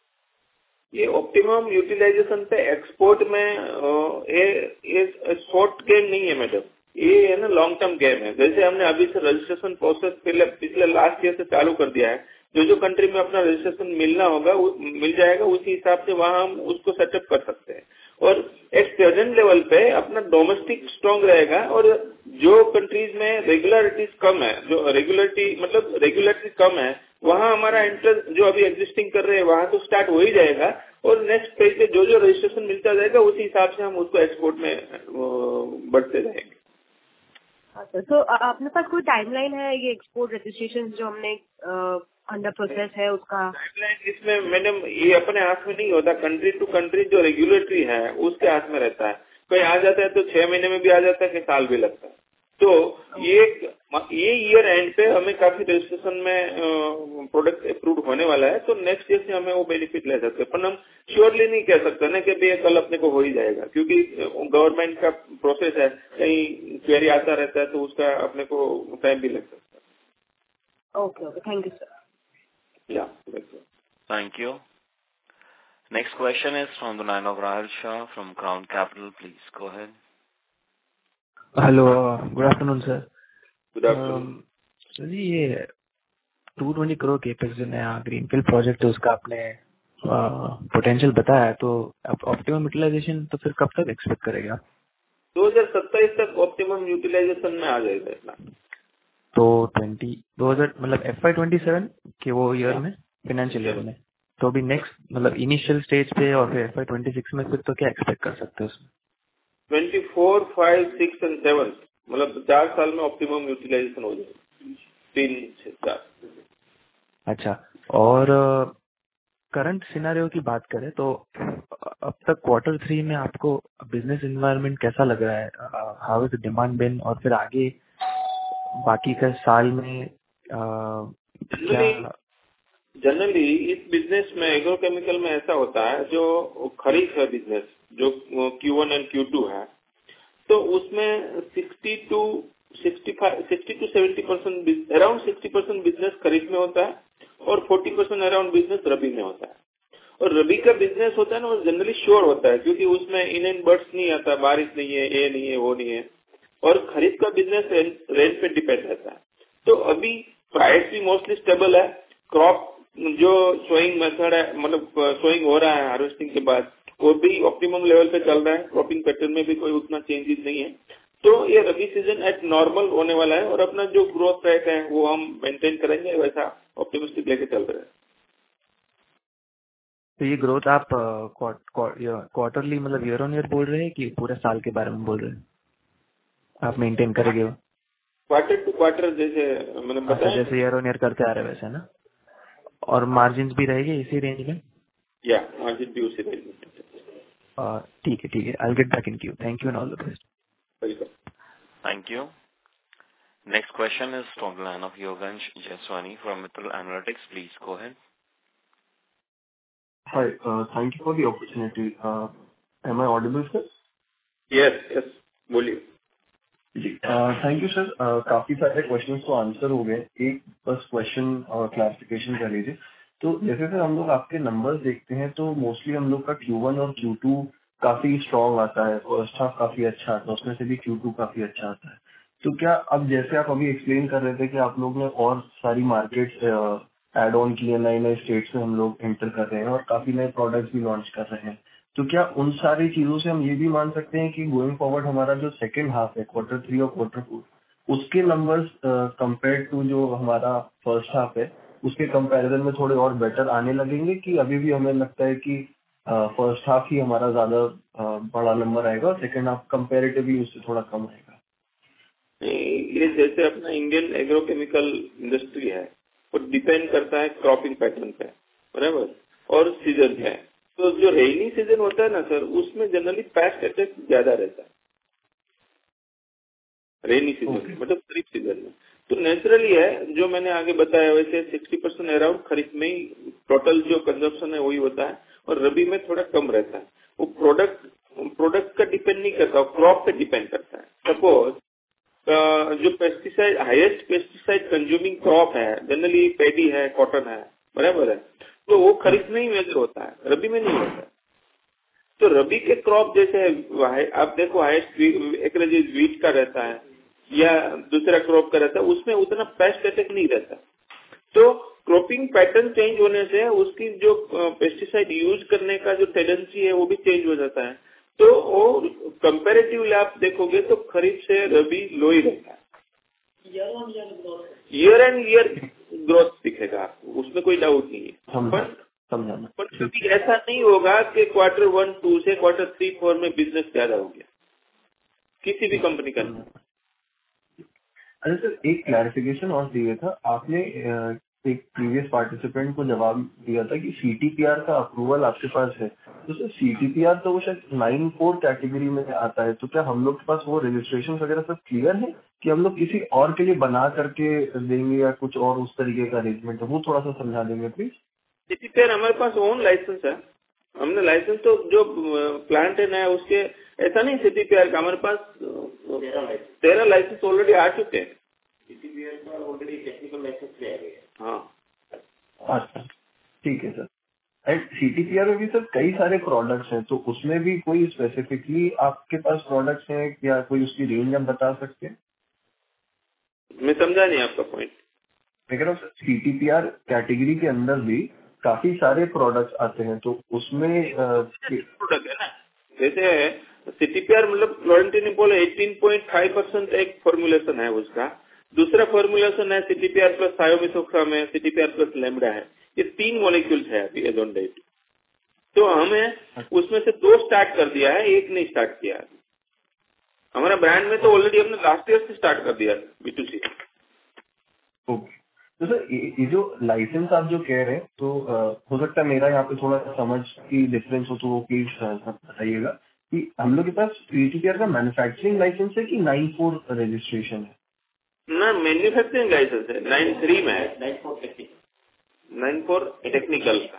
ये ऑप्टिमम यूटिलाइजेशन पे एक्सपोर्ट में ये शॉर्ट गेम नहीं है मैडम, ये है ना लॉन्ग टर्म गेम है। जैसे हमने अभी से रजिस्ट्रेशन प्रोसेस पिछले लास्ट ईयर से चालू कर दिया है। जो कंट्री में अपना रजिस्ट्रेशन मिलना होगा वो मिल जाएगा, उसी हिसाब से वहाँ हम उसको सेटअप कर सकते हैं। और एक प्रेजेंट लेवल पे अपना डोमेस्टिक स्ट्रांग रहेगा और जो कंट्रीज में रेगुलरिटीज कम है, जो रेगुलेटरी कम है, वहाँ हमारा इंटरेस्ट जो अभी एग्जिस्टिंग कर रहे हैं वहाँ तो स्टार्ट हो ही जाएगा और नेक्स्ट पेज पे जो रजिस्ट्रेशन मिलता जाएगा उसी हिसाब से हम उसको एक्सपोर्ट में बढ़ते रहेंगे। अच्छा, तो आपने पास कोई टाइमलाइन है ये एक्सपोर्ट रजिस्ट्रेशन जो हमने अंडर प्रोसेस है उसका? टाइमलाइन इसमें मैडम ये अपने हाथ में नहीं होता, कंट्री टू कंट्री जो रेगुलेटरी है उसके हाथ में रहता है। कोई आ जाता है तो 6 महीने में भी आ जाता है, कि साल भी लगता है। तो ये ईयर एंड पे हमें काफी रजिस्ट्रेशन में प्रोडक्ट अप्रूव होने वाला है, तो नेक्स्ट ईयर से हमें वो बेनिफिट ले सकते हैं। पर हम श्योरली नहीं कह सकते ना कि भैया कल अपने को हो ही जाएगा, क्योंकि गवर्नमेंट का प्रोसेस है, कहीं क्वेरी आता रहता है तो उसका अपने को टाइम भी लग सकता है। Okay, thank you sir. Yeah, that's it. Thank you. Next question is from the line of Rahul Shah from Crown Capital. Please go ahead. Hello, good afternoon sir. Good afternoon sir ji, ये 220 crore capex जो नया greenfield project है उसका आपने potential बताया, तो optimum utilisation तो फिर कब तक एक्सपेक्ट करेगा? 2027 तक ऑप्टिमम यूटिलाइजेशन में आ जाएगा इतना। तो 2000 मतलब FY27 के वो ईयर में, फाइनेंशियल ईयर में, तो अभी नेक्स्ट मतलब इनिशियल स्टेज पे और फिर FY26 में फिर तो क्या एक्सपेक्ट कर सकते हैं उसमें? 24, 5, 6 and 7 मतलब 4 साल में ऑप्टिमम यूटिलाइजेशन हो जाएगा, 3 से 4। अच्छा, और करंट सिनेरियो की बात करें तो अब तक Q3 में आपको बिजनेस एनवायरनमेंट कैसा लग रहा है? How is the demand been, और फिर आगे बाकी का साल में जनरली इस बिजनेस में एग्रोकेमिकल में ऐसा होता है, जो खरीफ है बिजनेस जो Q1 और Q2 है, तो उसमें 60 to 70% अराउंड 60% बिजनेस खरीफ में होता है और 40% अराउंड बिजनेस रबी में होता है। और रबी का बिजनेस होता है ना, वो जनरली श्योर होता है, क्योंकि उसमें इन एंड बर्ड्स नहीं आता, बारिश नहीं है, ये नहीं है, वो नहीं है। और खरीफ का बिजनेस रेंट पे डिपेंड रहता है। तो अभी प्राइस भी मोस्टली स्टेबल है। क्रॉप जो सोइंग मेथड है, मतलब सोइंग हो रहा है हार्वेस्टिंग के बाद, वो भी ऑप्टिमम लेवल पे चल रहा है। क्रॉपिंग पैटर्न में भी कोई उतना चेंजेस नहीं है। तो ये रबी सीजन एट नॉर्मल होने वाला है और अपना जो ग्रोथ रेट है वो हम मेंटेन करेंगे, वैसा ऑप्टिमिस्टिक लेके चल रहे हैं। तो ये ग्रोथ आप क्वार्टरली मतलब ईयर ऑन ईयर बोल रहे हैं कि पूरे साल के बारे में बोल रहे हैं? आप मेंटेन करेंगे क्वार्टर टू क्वार्टर, जैसे मैंने बताया, जैसे ईयर ऑन ईयर करते आ रहे वैसे ना? और मार्जिन भी रहेगी इसी रेंज में? या मार्जिन भी उसी रेंज में। ठीक है, I will get back in queue. Thank you and all the best. Welcome. Thank you. Next question is from the line of Yogansh Jeswani from Mittal Analytics. Please go ahead. Hi, thank you for the opportunity. Am I audible, sir? Yes, बोलिए। जी, thank you sir. काफी सारे questions तो answer हो गए, एक बस question और क्लैरिफिकेशन कर लीजिए। तो जैसे सर हम लोग आपके नंबर्स देखते हैं तो मोस्टली हम लोग का Q1 और Q2 काफी स्ट्रॉन्ग आता है, फर्स्ट हाफ काफी अच्छा आता है, उसमें से भी Q2 काफी अच्छा आता है। तो क्या अब जैसे आप अभी एक्सप्लेन कर रहे थे कि आप लोग ने और सारी मार्केट्स एड ऑन किए, नए नए स्टेट्स में हम लोग एंटर कर रहे हैं और काफी नए प्रोडक्ट्स भी लॉन्च कर रहे हैं, तो क्या उन सारी चीजों से हम ये भी मान सकते हैं कि गोइंग फॉरवर्ड हमारा जो सेकंड हाफ है, Q3 और Q4, उसके नंबर्स कंपेयर टू जो हमारा फर्स्ट हाफ है उसके कंपैरिजन में थोड़े और बेटर आने लगेंगे, कि अभी भी हमें लगता है कि फर्स्ट हाफ ही हमारा ज्यादा बड़ा नंबर आएगा और सेकंड हाफ कंपेरेटिवली उससे थोड़ा कम आएगा? ये जैसे अपना इंडियन एग्रोकेमिकल इंडस्ट्री है, वो डिपेंड करता है क्रॉपिंग पैटर्न पे, बराबर, और सीजन पे। तो जो रेनी सीजन होता है ना सर, उसमें जनरली पेस्ट अटैक ज्यादा रहता है रेनी सीजन में, मतलब खरीफ सीजन में। तो नेचुरली है, जो मैंने आगे बताया वैसे 60% अराउंड खरीफ में ही टोटल जो कंजप्शन है वही होता है, और रबी में थोड़ा कम रहता है। वो प्रोडक्ट का डिपेंड नहीं करता, क्रॉप पे डिपेंड करता है। सपोज जो pesticide, highest pesticide consuming crop है जनरली पैडी है, कॉटन है, बराबर है, तो वो खरीफ में ही मेजर होता है, रबी में नहीं होता है। तो रबी के क्रॉप जैसे आप देखो हाईएस्ट एक्रेज वीट का रहता है या दूसरा क्रॉप का रहता है, उसमें उतना पेस्ट अटैक नहीं रहता। तो क्रॉपिंग पैटर्न चेंज होने से उसकी जो पेस्टिसाइड यूज करने का जो टेंडेंसी है वो भी चेंज हो जाता है। तो वो कंपैरेटिवली आप देखोगे तो खरीफ से रबी लो ही रहता है, ईयर एंड ईयर ग्रोथ दिखेगा आपको, उसमें कोई डाउट नहीं है। पर कभी ऐसा नहीं होगा कि Q1, 2 से Q3, 4 में बिजनेस ज्यादा हो गया किसी भी कंपनी का। अरे सर, एक क्लैरिफिकेशन और चाहिए था। आपने एक प्रीवियस पार्टिसिपेंट को जवाब दिया था कि CTPR का अप्रूवल आपके पास है, तो सर CTPR तो वो शायद 9(4) कैटेगरी में आता है, तो क्या हम लोग के पास वो रजिस्ट्रेशन वगैरह सब क्लियर है कि हम लोग किसी और के लिए बना करके देंगे या कुछ और उस तरीके का अरेंजमेंट है? वो थोड़ा सा समझा देंगे प्लीज। CTPR हमारे पास ओन लाइसेंस है, हमने लाइसेंस तो जो प्लांट है नया उसके, ऐसा नहीं CTPR का हमारे पास 13 लाइसेंस ऑलरेडी आ चुके हैं। CTPR का ऑलरेडी टेक्निकल लाइसेंस ले आ गए। हाँ, अच्छा, ठीक है सर। एंड CTPR में भी सर कई सारे प्रोडक्ट्स हैं, तो उसमें भी कोई स्पेसिफिकली आपके पास प्रोडक्ट्स हैं या कोई उसकी रेंज हम बता सकते हैं? मैं समझा नहीं आपका पॉइंट। मैं कह रहा हूँ CTPR कैटेगरी के अंदर भी काफी सारे प्रोडक्ट्स आते हैं, तो उसमें प्रोडक्ट है ना, जैसे CTPR मतलब क्लोरेंटिनिपोल 18.5% एक फॉर्मुलेशन है उसका, दूसरा फॉर्मुलेशन है CTPR प्लस थायोमिथोक्साम है, CTPR प्लस लैम्बडा है। ये 3 मॉलिक्यूल्स है अभी एज ऑन डेट। तो हमें उसमें से 2 स्टार्ट कर दिया है, एक नहीं स्टार्ट किया है। हमारा ब्रांड में तो ऑलरेडी हमने लास्ट ईयर से स्टार्ट कर दिया B2C। ओके, तो सर ये जो लाइसेंस आप जो कह रहे हैं, तो हो सकता है मेरा यहाँ पे थोड़ा समझ की डिफरेंस हो, तो वो प्लीज बताइएगा कि हम लोग के पास CTPR का मैन्युफैक्चरिंग लाइसेंस है कि 9(4) रजिस्ट्रेशन है? ना, मैन्युफैक्चरिंग लाइसेंस है, 9(3) में है, 9(4) टेक्निकल का।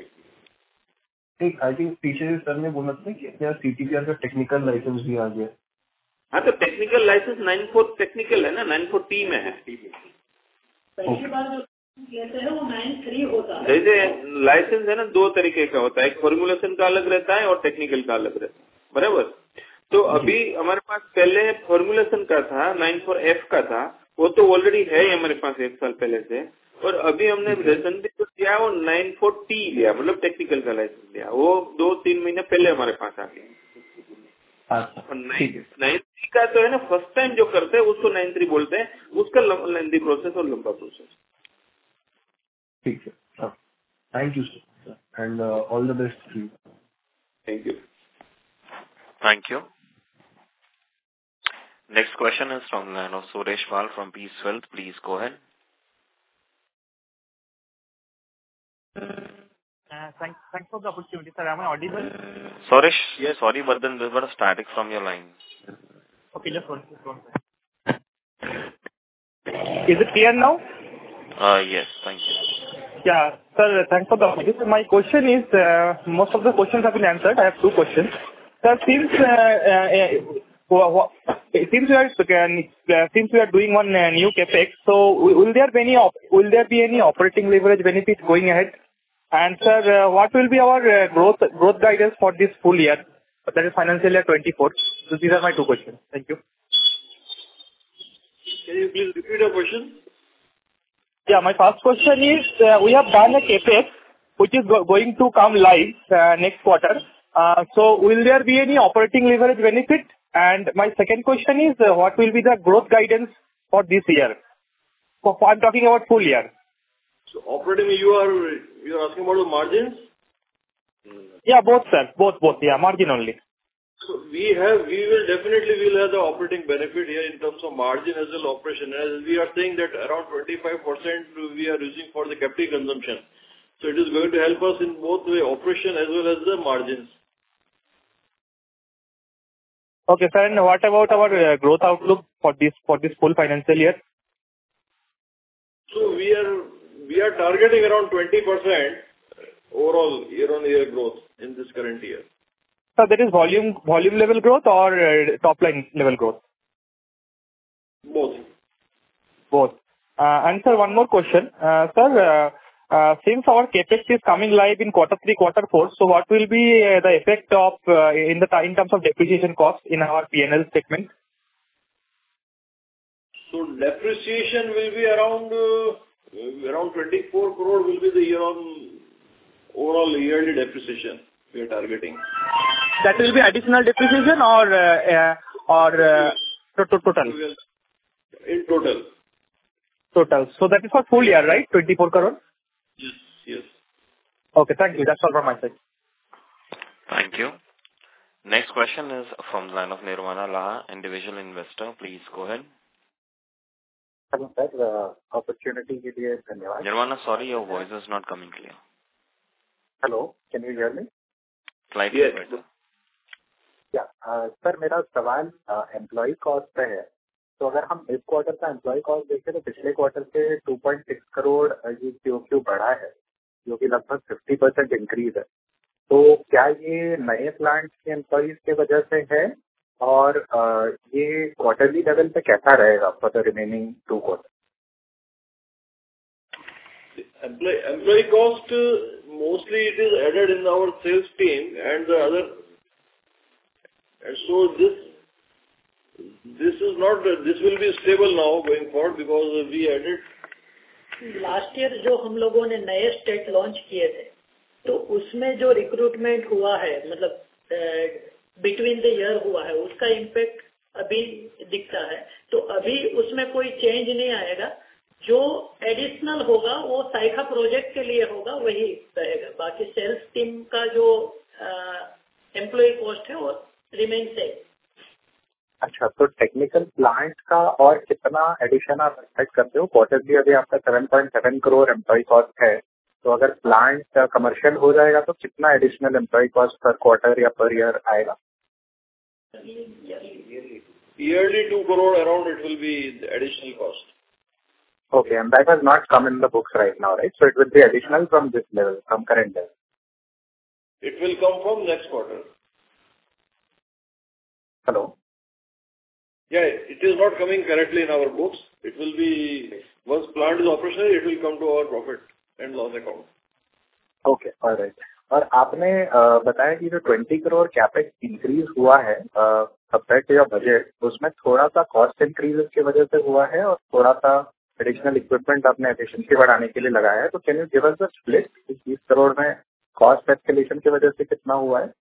आई थिंक पीछे सर ने बोला था कि क्या CTPR का टेक्निकल लाइसेंस भी आ गया? हाँ, तो टेक्निकल लाइसेंस 9(4) टेक्निकल है ना, 9(4) में है। पहली बार जो लेते हैं वो 9(3) होता है। जैसे लाइसेंस है ना, 2 तरीके का होता है, एक फॉर्मुलेशन का अलग रहता है और टेक्निकल का अलग रहता है, बराबर। तो अभी हमारे पास पहले फॉर्मुलेशन का था, 9(4)F का था, वो तो ऑलरेडी है हमारे पास 1 साल पहले से। और अभी हमने रिसेंटली जो किया वो 9(4)T लिया, मतलब टेक्निकल का लाइसेंस लिया, वो 2-3 महीने पहले हमारे पास आ गया। और 9(3) का तो है ना, फर्स्ट टाइम जो करते हैं उसको 9(3) बोलते हैं, उसका लेंथी प्रोसेस और लंबा प्रोसेस। ठीक है, thank you sir, and all the best. Thank you. Thank you. Next question is from the line of Suresh Val from Peace Wealth. Please go ahead. Thanks for the opportunity, sir. Am I audible? Suresh, yes. Sorry, but then there was a static from your line. Okay, just one second. Is it clear now? Yes, thank you. Yeah, sir, thanks for the opportunity. So my question is, most of the questions have been answered. I have two questions. Sir, since we are doing one new capex, so will there be any operating leverage benefit going ahead? And sir, what will be our growth guidance for this full year? That is financial year 24. So these are my two questions. Thank you. Can you please repeat your question? Yeah, my first question is, we have done a capex which is going to come live next quarter. So will there be any operating leverage benefit? And my second question is, what will be the growth guidance for this year? I'm talking about full year. So operating, you are asking about the margins? Yeah, both, sir. Both. Yeah, margin only. So we will definitely have the operating benefit here in terms of margin as well operation. As we are saying that around 25% we are using for the captive consumption. So it is going to help us in both the operation as well as the margins. Okay, sir. And what about our growth outlook for this full financial year? So we are targeting around 20% overall year-on-year growth in this current year. So that is volume level growth or top line level growth? Both. And sir, one more question. Sir, since our capex is coming live in quarter 3, quarter 4, so what will be the effect of in terms of depreciation cost in our P&L statement? So depreciation will be around 24 crore will be the overall yearly depreciation we are targeting. That will be additional depreciation or total? In total. Total. So that is for full year, right? 24 crore? Yes. Okay, thank you. That's all from my side. Thank you. Next question is from the line of Nirvana Laha, individual investor. Please go ahead. Hello, sir. Opportunity के लिए धन्यवाद. Nirvana, sorry, your voice is not coming clear. Hello, can you hear me? Slightly better. Yeah, sir मेरा सवाल employ cost पे है. तो अगर हम इस क्वार्टर का एम्प्लॉय कॉस्ट देखें तो पिछले क्वार्टर से 2.6 करोड़ ये क्यू बढ़ा है, जो कि लगभग 50% इंक्रीज है. तो क्या ये नए प्लांट के एम्प्लॉयज की वजह से है और ये क्वार्टरली लेवल पे कैसा रहेगा for the remaining 2 quarter? Employee cost mostly it is added in our sales team and the other. And so this will be stable now going forward because we added. Last year जो हम लोगों ने नए state launch किए थे तो उसमें जो रिक्रूटमेंट हुआ है मतलब बिटवीन द ईयर हुआ है उसका इम्पैक्ट अभी दिखता है. तो अभी उसमें कोई चेंज नहीं आएगा. जो एडिशनल होगा वो साइखा प्रोजेक्ट के लिए होगा वही रहेगा. बाकी सेल्स टीम का जो एम्प्लॉय कॉस्ट है वो रिमेन सेम. अच्छा, तो टेक्निकल प्लांट का और कितना एडिशन आप एक्सपेक्ट करते हो? क्वार्टरली अभी आपका 7.7 करोड़ एम्प्लॉय कॉस्ट है, तो अगर प्लांट कमर्शियल हो जाएगा तो कितना additional employee cost per quarter या पर ईयर आएगा? Yearly 2 crore around it will be the additional cost. Okay, and that has not come in the books right now, right? So it will be additional from this level, from current level. It will come from next quarter. Hello? Yeah, it is not coming currently in our books. It will be, once plant is operational, it will come to our profit and loss account. Okay, all right. और आपने बताया कि जो 20 crore capex increase हुआ है compare to your budget, उसमें थोड़ा सा कॉस्ट इंक्रीज की वजह से हुआ है और थोड़ा सा एडिशनल इक्विपमेंट आपने एफिशिएंसी बढ़ाने के लिए लगाया है. तो can you give us the split? 20 crore में कॉस्ट एस्केलेशन की वजह से कितना हुआ है?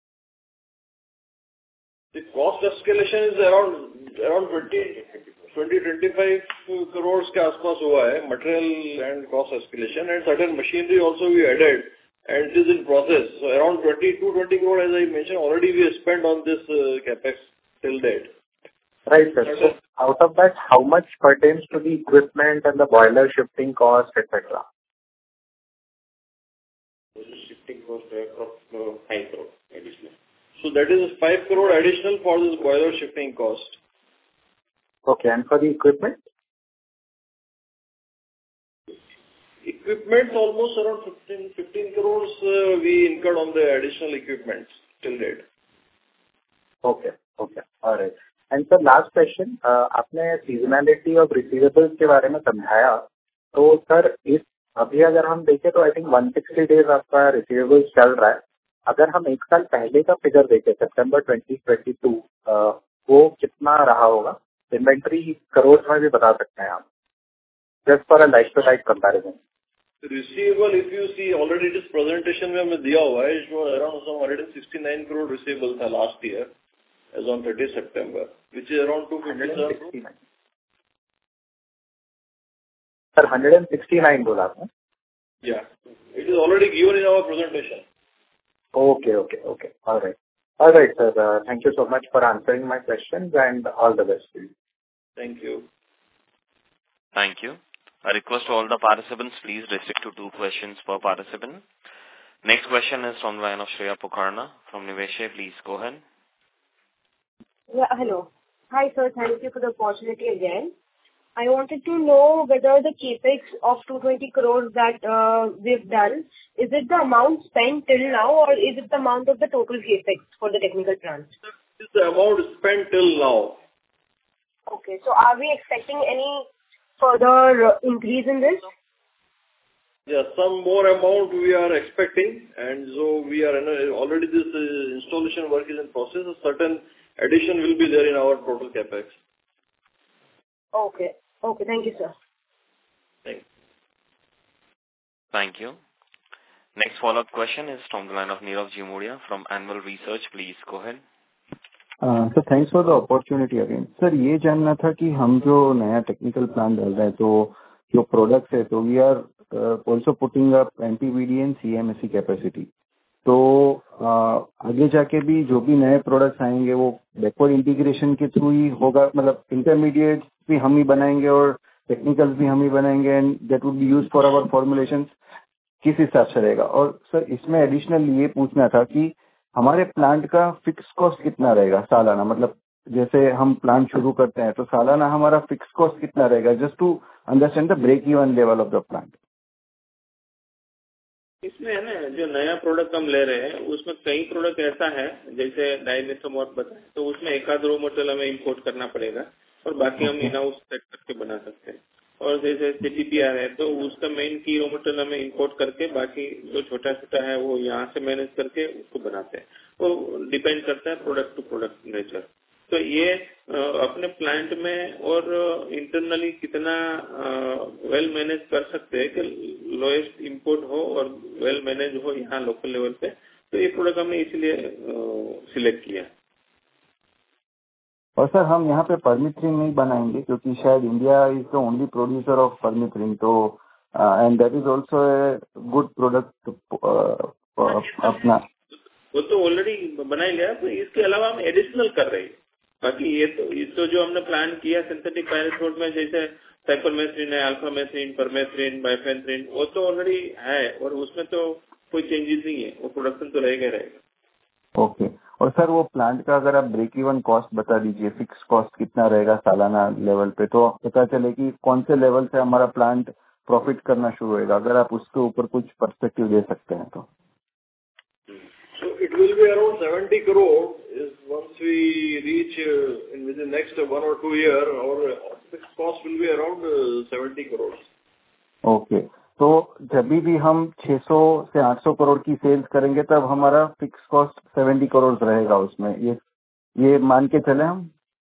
The cost escalation is around 20-25 crores के आसपास हुआ है. Material and cost escalation and certain machinery also we added and it is in process. So around 20 crore as I mentioned already we have spent on this capex till date. Right, sir. So out of that, how much pertains to the equipment and the boiler shifting cost, etc.? Shifting cost of 5 crore additional. So that is 5 crore additional for this boiler shifting cost. Okay, and for the equipment? Equipment almost around 15 crores we incurred on the additional equipment till date. Okay. All right. And sir, last question. आपने seasonality of receivables के बारे में समझाया. तो sir अभी अगर हम देखें तो I think 160 days आपका receivables चल रहा है. अगर हम एक साल पहले का फिगर देखें सितंबर 2022 वो कितना रहा होगा? इन्वेंट्री करोड़ में भी बता सकते हैं आप. Just for a like to like comparison. Receivable, if you see already this presentation में हमें दिया हुआ है, जो around some 169 crore receivable था last year as on 30 September, which is around 257 crore. Sir, 169 बोला आपने? Yeah, it is already given in our presentation. Okay. All right, sir. Thank you so much for answering my questions and all the best to you. Thank you. Thank you. I request all the participants, please restrict to 2 questions per participant. Next question is from the line of Shreya Pokharna from Niveshaay. Please go ahead. Yeah, hello. Hi, sir. Thank you for the opportunity again. I wanted to know whether the capex of 220 crores that we've done, is it the amount spent till now or is it the amount of the total capex for the technical plant? This is the amount spent till now. Okay, so are we expecting any further increase in this? Yeah, some more amount we are expecting, and so we are already this installation work is in process. A certain addition will be there in our total capex. Okay. Thank you, sir. Thank you. Next follow-up question is from the line of Nirav Jimudia from Anvil Research. Please go ahead. Sir thanks for the opportunity again. Sir ये जानना था कि हम जो नया technical plan डाल रहे हैं तो जो प्रोडक्ट्स है तो we are also putting up NPVD and CMSC capacity. तो आगे जाके भी जो भी नए प्रोडक्ट्स आएंगे वो बैकवर्ड इंटीग्रेशन के थ्रू ही होगा, मतलब इंटरमीडिएट भी हम ही बनाएंगे और टेक्निकल्स भी हम ही बनाएंगे and that would be used for our formulations. किस हिसाब से रहेगा? और सर इसमें एडिशनल ये पूछना था कि हमारे प्लांट का फिक्स कॉस्ट कितना रहेगा सालाना, मतलब जैसे हम प्लांट शुरू करते हैं तो सालाना हमारा फिक्स कॉस्ट कितना रहेगा, just to understand the break even level of the plant. इसमें है ना, जो नया प्रोडक्ट हम ले रहे हैं उसमें कई प्रोडक्ट ऐसा है जैसे डाइमेथोमॉर्फ बताए तो उसमें एक आध रॉ मटेरियल हमें इम्पोर्ट करना पड़ेगा और बाकी हम इन हाउस सेट करके बना सकते हैं. और जैसे CTPR है तो उसका मेन की रॉ मटेरियल हमें इम्पोर्ट करके बाकी जो छोटा छोटा है वो यहाँ से मैनेज करके उसको बनाते हैं. वो डिपेंड करता है प्रोडक्ट टू प्रोडक्ट नेचर. तो ये अपने प्लांट में और इंटरनली कितना वेल मैनेज कर सकते हैं कि लोएस्ट इंपोर्ट हो और वेल मैनेज हो यहाँ लोकल लेवल पे. तो ये प्रोडक्ट हमने इसलिए सिलेक्ट किया. और सर हम यहाँ पे परमिथ्रिन नहीं बनाएंगे क्योंकि शायद India is the only producer of permethrin, तो and that is also a good product अपना. वो तो ऑलरेडी बनाया गया, तो इसके अलावा हम एडिशनल कर रहे हैं. बाकी ये तो जो हमने प्लान किया सिंथेटिक पायरेथ्रोन में जैसे साइपरमेथ्रिन है, अल्फामेथ्रिन, परमेथ्रिन, बाइफेंथ्रिन, वो तो ऑलरेडी है और उसमें तो कोई चेंजेस नहीं है. वो प्रोडक्शन तो रहेगा. ओके. और सर वो प्लांट का अगर आप ब्रेक इवन कॉस्ट बता दीजिए, फिक्स कॉस्ट कितना रहेगा सालाना लेवल पे, तो पता चले कि कौन से लेवल से हमारा प्लांट प्रॉफिट करना शुरू होगा. अगर आप उसके ऊपर कुछ पर्सपेक्टिव दे सकते हैं तो. So it will be around 70 crore is once we reach within next 1 or 2 year our fixed cost will be around 70 crores. Okay. तो जब भी हम 600 से 800 करोड़ की सेल्स करेंगे तब हमारा फिक्स कॉस्ट 70 करोड़ रहेगा उसमें, ये मान के चले हम.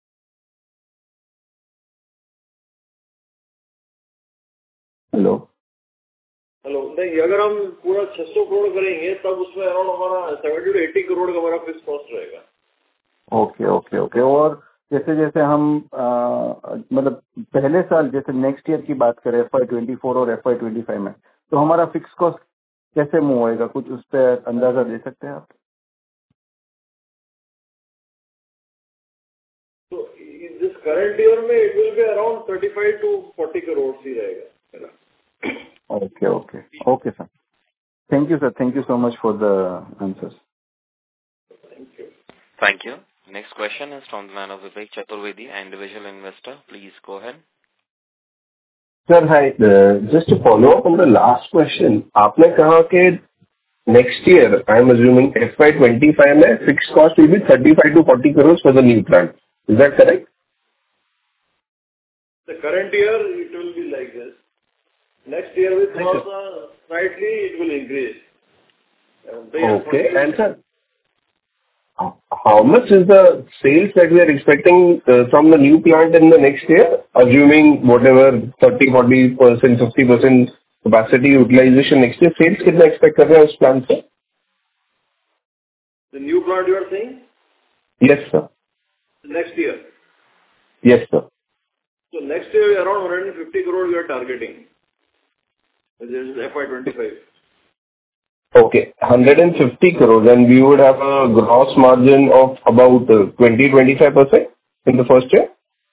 हेलो नहीं, अगर हम पूरा 600 करोड़ करेंगे तब उसमें अराउंड हमारा 70 to 80 करोड़ का हमारा फिक्स कॉस्ट रहेगा. ओके. और जैसे जैसे हम मतलब पहले साल जैसे नेक्स्ट ईयर की बात करें FY24 और FY25 में, तो हमारा फिक्स कॉस्ट कैसे मूव होएगा, कुछ उस पर अंदाजा दे सकते हैं आप? तो दिस करंट ईयर में it will be around 35 to 40 crore ही रहेगा. Okay sir. Thank you sir. Thank you so much for the answers. Thank you. Next question is from the line of Vivek Chaturvedi, an individual investor. Please go ahead. Sir, hi. Just to follow up on the last question, आपने कहा कि next year, I am assuming FY25 में fixed cost will be 35 to 40 crores for the new plant. Is that correct? The current year, it will be like this. Next year, with slightly, it will increase. Okay. And sir, how much is the sales that we are expecting from the new plant in the next year, assuming whatever 30, 40%, 50% capacity utilization next year, sales कितना expect कर रहे हैं उस plant से? The new plant you are saying? Yes, sir. Next year? Yes, sir. So next year, around 150 crore we are targeting. This is FY25. Okay, 150 crores, and we would have a gross margin of about 20-25% in the first year?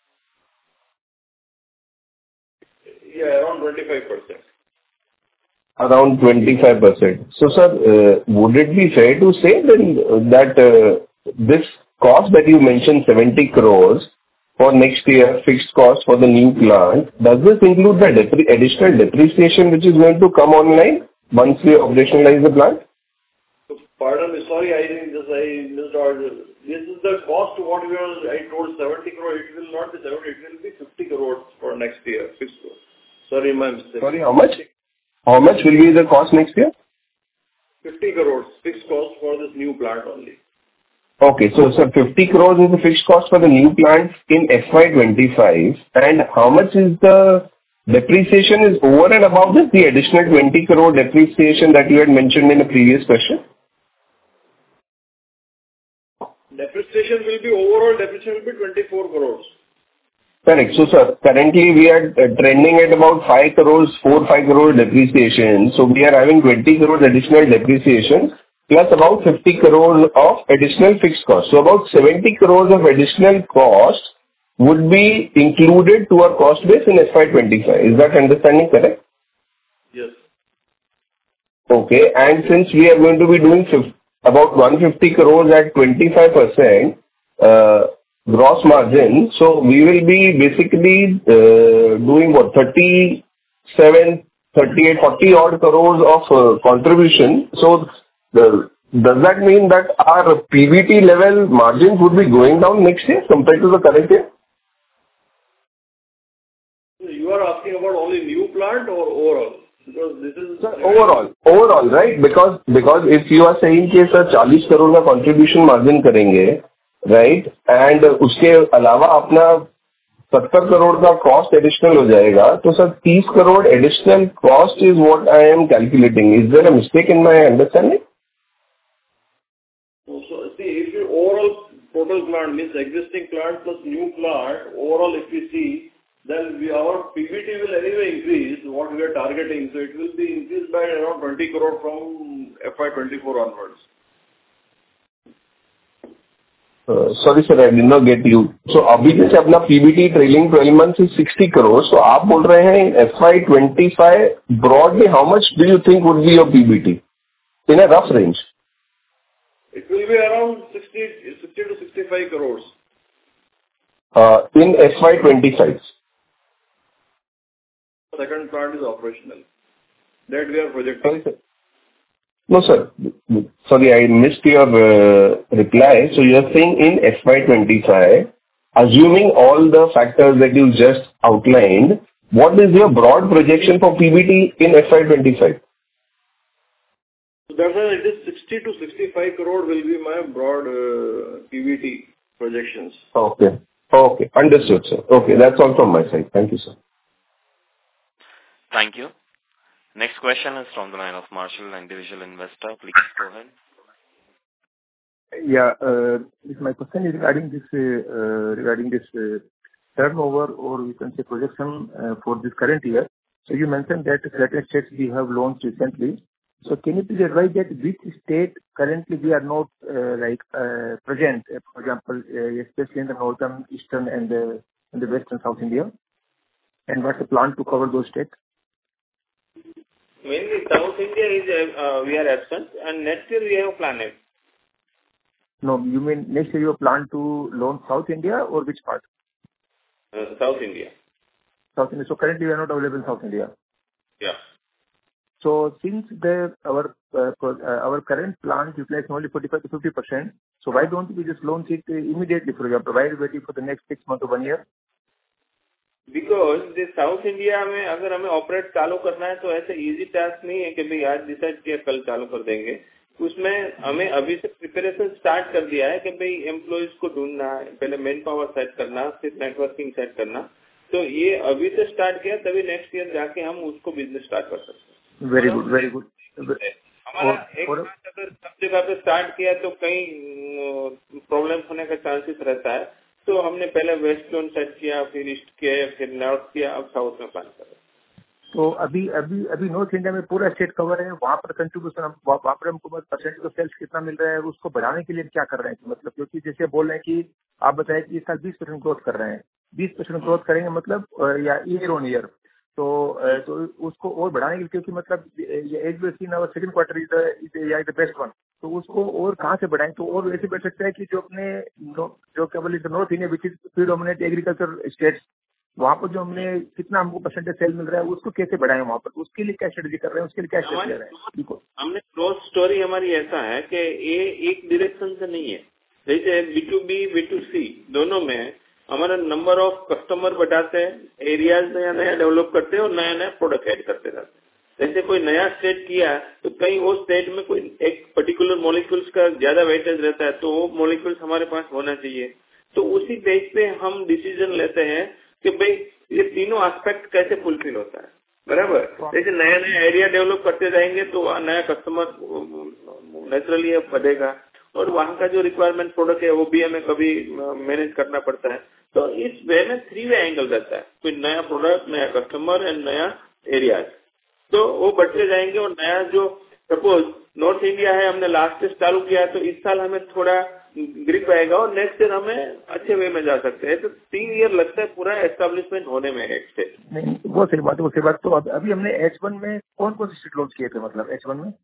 Yeah, around 25%. Around 25%. So, sir, would it be fair to say then that this cost that you mentioned, 70 crores for next year, fixed cost for the new plant, does this include the additional depreciation which is going to come online once we operationalize the plant? Pardon me, sorry, I missed out. This is the cost what I told 70 crore. It will not be 70, it will be 50 crores for next year, fixed cost. Sorry, my mistake. Sorry, how much? How much will be the cost next year? 50 crores fixed cost for this new plant only. Okay, so sir, 50 crores is the fixed cost for the new plant in FY25, and how much is the depreciation is over and above this, the additional 20 crore depreciation that you had mentioned in the previous question? Depreciation will be, overall depreciation will be 24 crores. Correct. So sir, currently we are trending at about 5 crores, 4-5 crore depreciation. So we are having 20 crores additional depreciation plus about 50 crores of additional fixed cost. So about 70 crores of additional cost would be included to our cost base in FY25. Is that understanding correct? Yes. Okay. And since we are going to be doing about 150 crores at 25% gross margin, so we will be basically doing what, 37, 38, 40 odd crores of contribution. So does that mean that our PBT level margins would be going down next year compared to the current year? You are asking about only new plant or overall? Because this is... Sir, overall, right? Because if you are saying कि sir 40 crore का contribution margin करेंगे, right? And उसके अलावा अपना 70 crore का cost additional हो जाएगा, तो sir 30 crore additional cost is what I am calculating. Is there a mistake in my understanding? So see, if you overall total plant means existing plant plus new plant, overall if we see, then our PBT will anyway increase what we are targeting. So it will be increased by around 20 crore from FY24 onwards. Sorry sir, I did not get you. So अभी जैसे अपना PBT trailing 12 months is 60 crores. So आप बोल रहे हैं FY25 broadly how much do you think would be your PBT in a rough range? It will be around 60 to 65 crores. In FY25. Second plant is operational. That we are projecting. No, sir. Sorry, I missed your reply. So you are saying in FY25, assuming all the factors that you just outlined, what is your broad projection for PBT in FY25? So that's why it is 60 to 65 crore will be my broad PBT projections. Okay. Okay. Understood, sir. Okay. That's all from my side. Thank you, sir. Thank you. Next question is from the line of Marshall, individual investor. Please go ahead. Yeah, my question is regarding this turnover, or we can say projection for this current year. So you mentioned that certain states we have launched recently. So can you please advise that which state currently we are not present, for example, especially in the northern, eastern, and the western South India, and what's the plan to cover those states? Mainly South India is we are absent, and next year we have planned. No, you mean next year you plan to launch South India or which part? South India. South India. So currently we are not available in South India. Yeah. So since our current plant utilizes only 45 to 50%, so why don't we just launch it immediately, for example, why are we waiting for the next 6 months or 1 year? Because south India में अगर हमें operate चालू करना है तो ऐसे easy task नहीं है कि भाई आज डिसाइड किया कल चालू कर देंगे. उसमें हमें अभी से प्रिपरेशन स्टार्ट कर दिया है कि भाई एम्प्लॉइज को ढूंढना, पहले मैन पावर सेट करना, फिर नेटवर्किंग सेट करना. तो ये अभी से स्टार्ट किया, तभी नेक्स्ट ईयर जाके हम उसको बिजनेस स्टार्ट कर सकते हैं. Very good, very good. हमारा एक बात अगर सब जगह पे स्टार्ट किया तो कई प्रॉब्लम होने का चांसेस रहता है. तो हमने पहले वेस्ट जोन सेट किया, फिर ईस्ट किया, फिर नॉर्थ किया, अब साउथ में प्लान कर रहे हैं. तो अभी नॉर्थ इंडिया में पूरा स्टेट कवर है, वहाँ पर कंट्रीब्यूशन वहाँ पर हमको परसेंटेज ऑफ सेल्स कितना मिल रहा है, उसको बढ़ाने के लिए क्या कर रहे हैं? मतलब क्योंकि जैसे बोल रहे हैं कि आप बताएं कि इस साल 20% ग्रोथ कर रहे हैं, 20% ग्रोथ करेंगे मतलब या ईयर ऑन ईयर, तो उसको और बढ़ाने के लिए, क्योंकि मतलब as we seen our second quarter is the best one, तो उसको और कहाँ से बढ़ाएं? तो और ऐसे बढ़ सकता है कि जो अपने जो केवल north India which is predominate agriculture states, वहाँ पर जो हमने कितना हमको परसेंटेज सेल मिल रहा है उसको कैसे बढ़ाएं वहाँ पर, उसके लिए क्या स्ट्रेटजी कर रहे हैं, उसके लिए क्या स्टेप ले रहे हैं? हमने ग्रोथ स्टोरी हमारी ऐसा है कि ये एक डायरेक्शन से नहीं है. जैसे B2B B2C दोनों में हमारा नंबर ऑफ कस्टमर बढ़ाते हैं, एरियाज नया डेवलप करते हैं और नया प्रोडक्ट ऐड करते रहते हैं. जैसे कोई नया स्टेट किया तो कहीं वो स्टेट में कोई एक पर्टिकुलर मॉलिक्यूल्स का ज्यादा वेटेज रहता है, तो वो मॉलिक्यूल्स हमारे पास होना चाहिए. तो उसी बेस पे हम डिसीजन लेते हैं कि भाई ये तीनों एस्पेक्ट कैसे फुलफिल होता है. बराबर. जैसे नया एरिया डेवलप करते जाएंगे तो नया कस्टमर नेचुरली बढ़ेगा, और वहाँ का जो रिक्वायरमेंट प्रोडक्ट है वो भी हमें कभी मैनेज करना पड़ता है. तो इस वे में 3 वे एंगल रहता है, कोई नया प्रोडक्ट, नया कस्टमर एंड नया एरियाज. तो वो बढ़ते जाएंगे. और नया जो सपोज नॉर्थ इंडिया है, हमने लास्ट से चालू किया, तो इस साल हमें थोड़ा ग्रिप आएगा और नेक्स्ट ईयर हमें अच्छे वे में जा सकते हैं. तो 3 ईयर लगता है पूरा एस्टेब्लिशमेंट होने में एक स्टेट. नहीं, वो सही बात है, वो सही बात. तो अभी हमने H1 में कौन कौन से स्टेट लॉन्च किए थे, मतलब H1 में,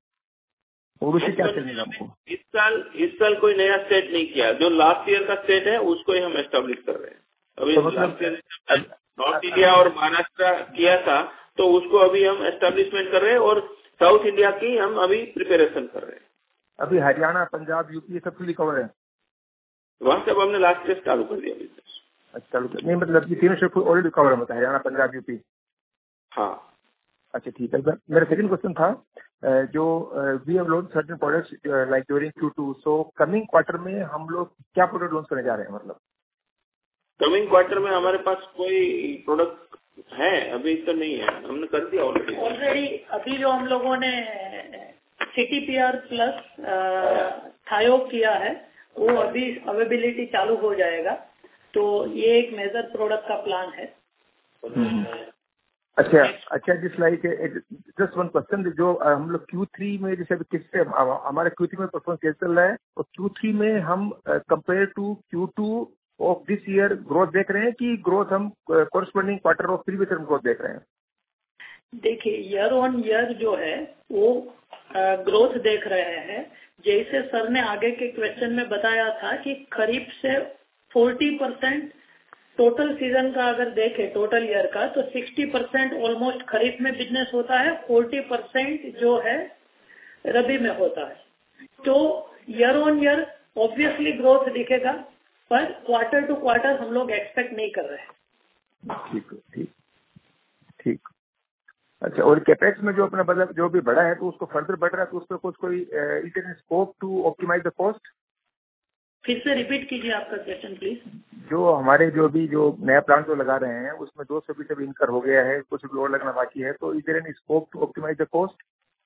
और उससे क्या चलेगा हमको? इस साल कोई नया स्टेट नहीं किया. जो लास्ट ईयर का स्टेट है उसको ही हम एस्टेब्लिश कर रहे हैं. अभी तो मतलब नॉर्थ इंडिया और महाराष्ट्र किया था, तो उसको अभी हम एस्टेब्लिशमेंट कर रहे हैं, और साउथ इंडिया की हम अभी प्रिपरेशन कर रहे हैं. अभी हरियाणा, पंजाब, यूपी, ये सब फुली कवर है वहाँ से हमने लास्ट ईयर चालू कर दिया बिजनेस. अच्छा, नहीं मतलब ये तीनों स्टेट ऑलरेडी कवर है, मतलब हरियाणा, पंजाब, यूपी. हाँ. अच्छा ठीक है. मेरा सेकंड क्वेश्चन था, जो we have launch certain products like during Q2, so coming quarter में हम लोग क्या प्रोडक्ट लॉन्च करने जा रहे हैं? मतलब कमिंग क्वार्टर में हमारे पास कोई प्रोडक्ट है अभी तो नहीं है, हमने कर दिया ऑलरेडी. अभी जो हम लोगों ने CTPR प्लस थायो किया है वो अभी अवेलेबिलिटी चालू हो जाएगा. तो ये एक मेजर प्रोडक्ट का प्लान है. अच्छा जिस लाइक जस्ट वन क्वेश्चन, जो हम लोग Q3 में जैसे किससे हमारे Q3 में परफॉर्मेंस कैसे चल रहा है, और Q3 में हम compare to Q2 of this year growth देख रहे हैं कि ग्रोथ हम corresponding quarter of previous year growth देख रहे हैं? देखिए ईयर ऑन ईयर जो है वो ग्रोथ देख रहे हैं. जैसे सर ने आगे के क्वेश्चन में बताया था कि खरीफ से 40% टोटल सीजन का अगर देखें टोटल ईयर का, तो 60% ऑलमोस्ट खरीफ में बिजनेस होता है, 40% जो है रबी में होता है. तो year on year obviously growth दिखेगा, पर क्वार्टर टू क्वार्टर हम लोग एक्सपेक्ट नहीं कर रहे हैं. ठीक. अच्छा, और कैपेक्स में जो अपना मतलब जो भी बढ़ा है तो उसको फर्दर बढ़ रहा है, तो उस पर कोई scope to optimize the cost? फिर से रिपीट कीजिए आपका क्वेश्चन प्लीज. जो हमारे जो नया प्लांट जो लगा रहे हैं उसमें 220 सब इनकर हो गया है, कुछ और लगना बाकी है, तो is there any scope to optimize the cost?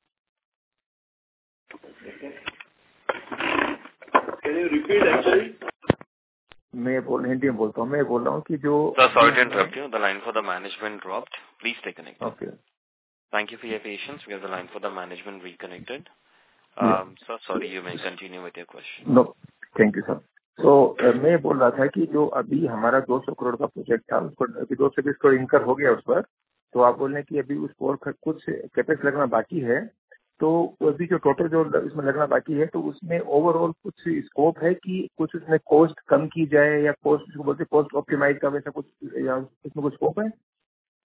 Can you repeat? Actually Hindi में बोलता हूँ. मैं बोल रहा हूँ कि जो sorry to interrupt you, the line for the management dropped. Please stay connected. Okay. Thank you for your patience. We have the line for the management reconnected. So sorry, you may continue with your question. No, thank you sir. तो मैं बोल रहा था कि जो अभी हमारा 200 करोड़ का प्रोजेक्ट था, उसको अभी 220 करोड़ इनकर हो गया उस पर, तो आप बोल रहे हैं कि अभी उस पर कुछ कैपेक्स लगना बाकी है, तो अभी जो टोटल जो इसमें लगना बाकी है, तो उसमें ओवरऑल कुछ स्कोप है कि कुछ उसमें कॉस्ट कम की जाए, या कॉस्ट बोलते कॉस्ट ऑप्टिमाइज का, वैसा कुछ, या इसमें कुछ स्कोप है?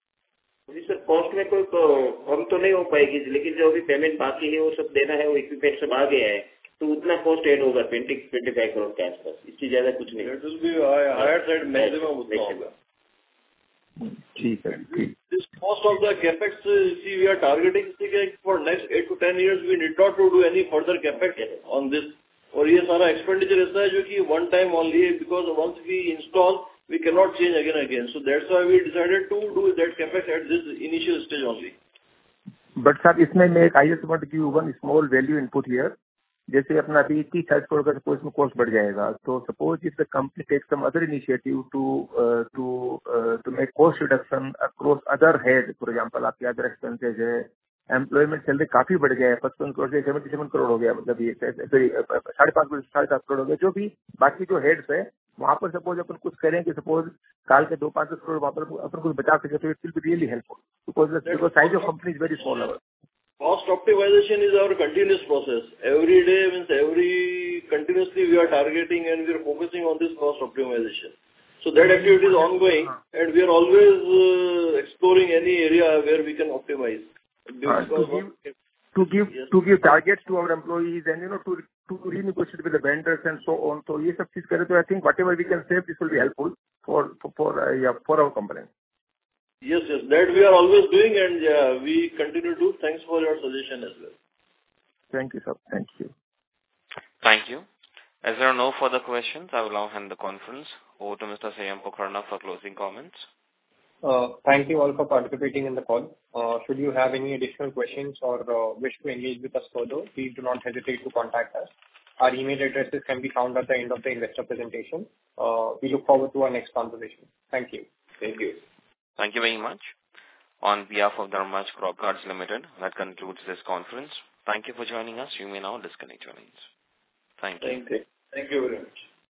जी सर, कॉस्ट में कोई कम तो नहीं हो पाएगी, लेकिन जो अभी पेमेंट बाकी है वो सब देना है, वो इक्विपमेंट सब आ गया है, तो उतना कॉस्ट ऐड होगा 20-25 करोड़ के आसपास, इससे ज्यादा कुछ नहीं। It will be higher side maximum उतना होगा। ठीक है, ठीक। This cost of the capex, see, we are targeting for next 8 to 10 years, we need not to do any further capex on this. और ये सारा expenditure ऐसा है जो कि one time only है, because once we install, we cannot change again. So that's why we decided to do that capex at this initial stage only. But साहब इसमें मैं एक I want to give one small value input here. जैसे अपना अभी 30,000 करोड़ का suppose में cost बढ़ जाएगा, तो suppose if the company take some other initiative to make cost reduction across other head, for example आपके अदर एक्सपेंसेज है, एम्प्लॉयमेंट सैलरी काफी बढ़ गया है, 55 करोड़ से 77 करोड़ हो गया, मतलब ये 5.5 करोड़ हो गया, जो भी बाकी जो हेड्स है वहां पर सपोज अपन कुछ करें कि सपोज काल के 2-5 करोड़ वहां पर अपन कुछ बचा सके, तो it will be really helpful because size of company is very small. Cost optimization is our continuous process. Every day means continuously we are targeting and we are focusing on this cost optimization. So that activity is ongoing and we are always exploring any area where we can optimize. To give targets to our employees and to renegotiate with the vendors and so on. So ये सब चीज करें तो I think whatever we can save, this will be helpful for our company. Yes, that we are always doing and we continue to do. Thanks for your suggestion as well. Thank you, sir. Thank you. Thank you. As there are no further questions, I will now hand the conference over to Mr. Shyam Pokharna for closing comments. Thank you all for participating in the call. Should you have any additional questions or wish to engage with us further, please do not hesitate to contact us. Our email addresses can be found at the end of the investor presentation. We look forward to our next conversation. Thank you. Thank you. Thank you very much. On behalf of Dharmaj Crop Guards Limited, that concludes this conference. Thank you for joining us. You may now disconnect your lines. Thank you. Thank you very much.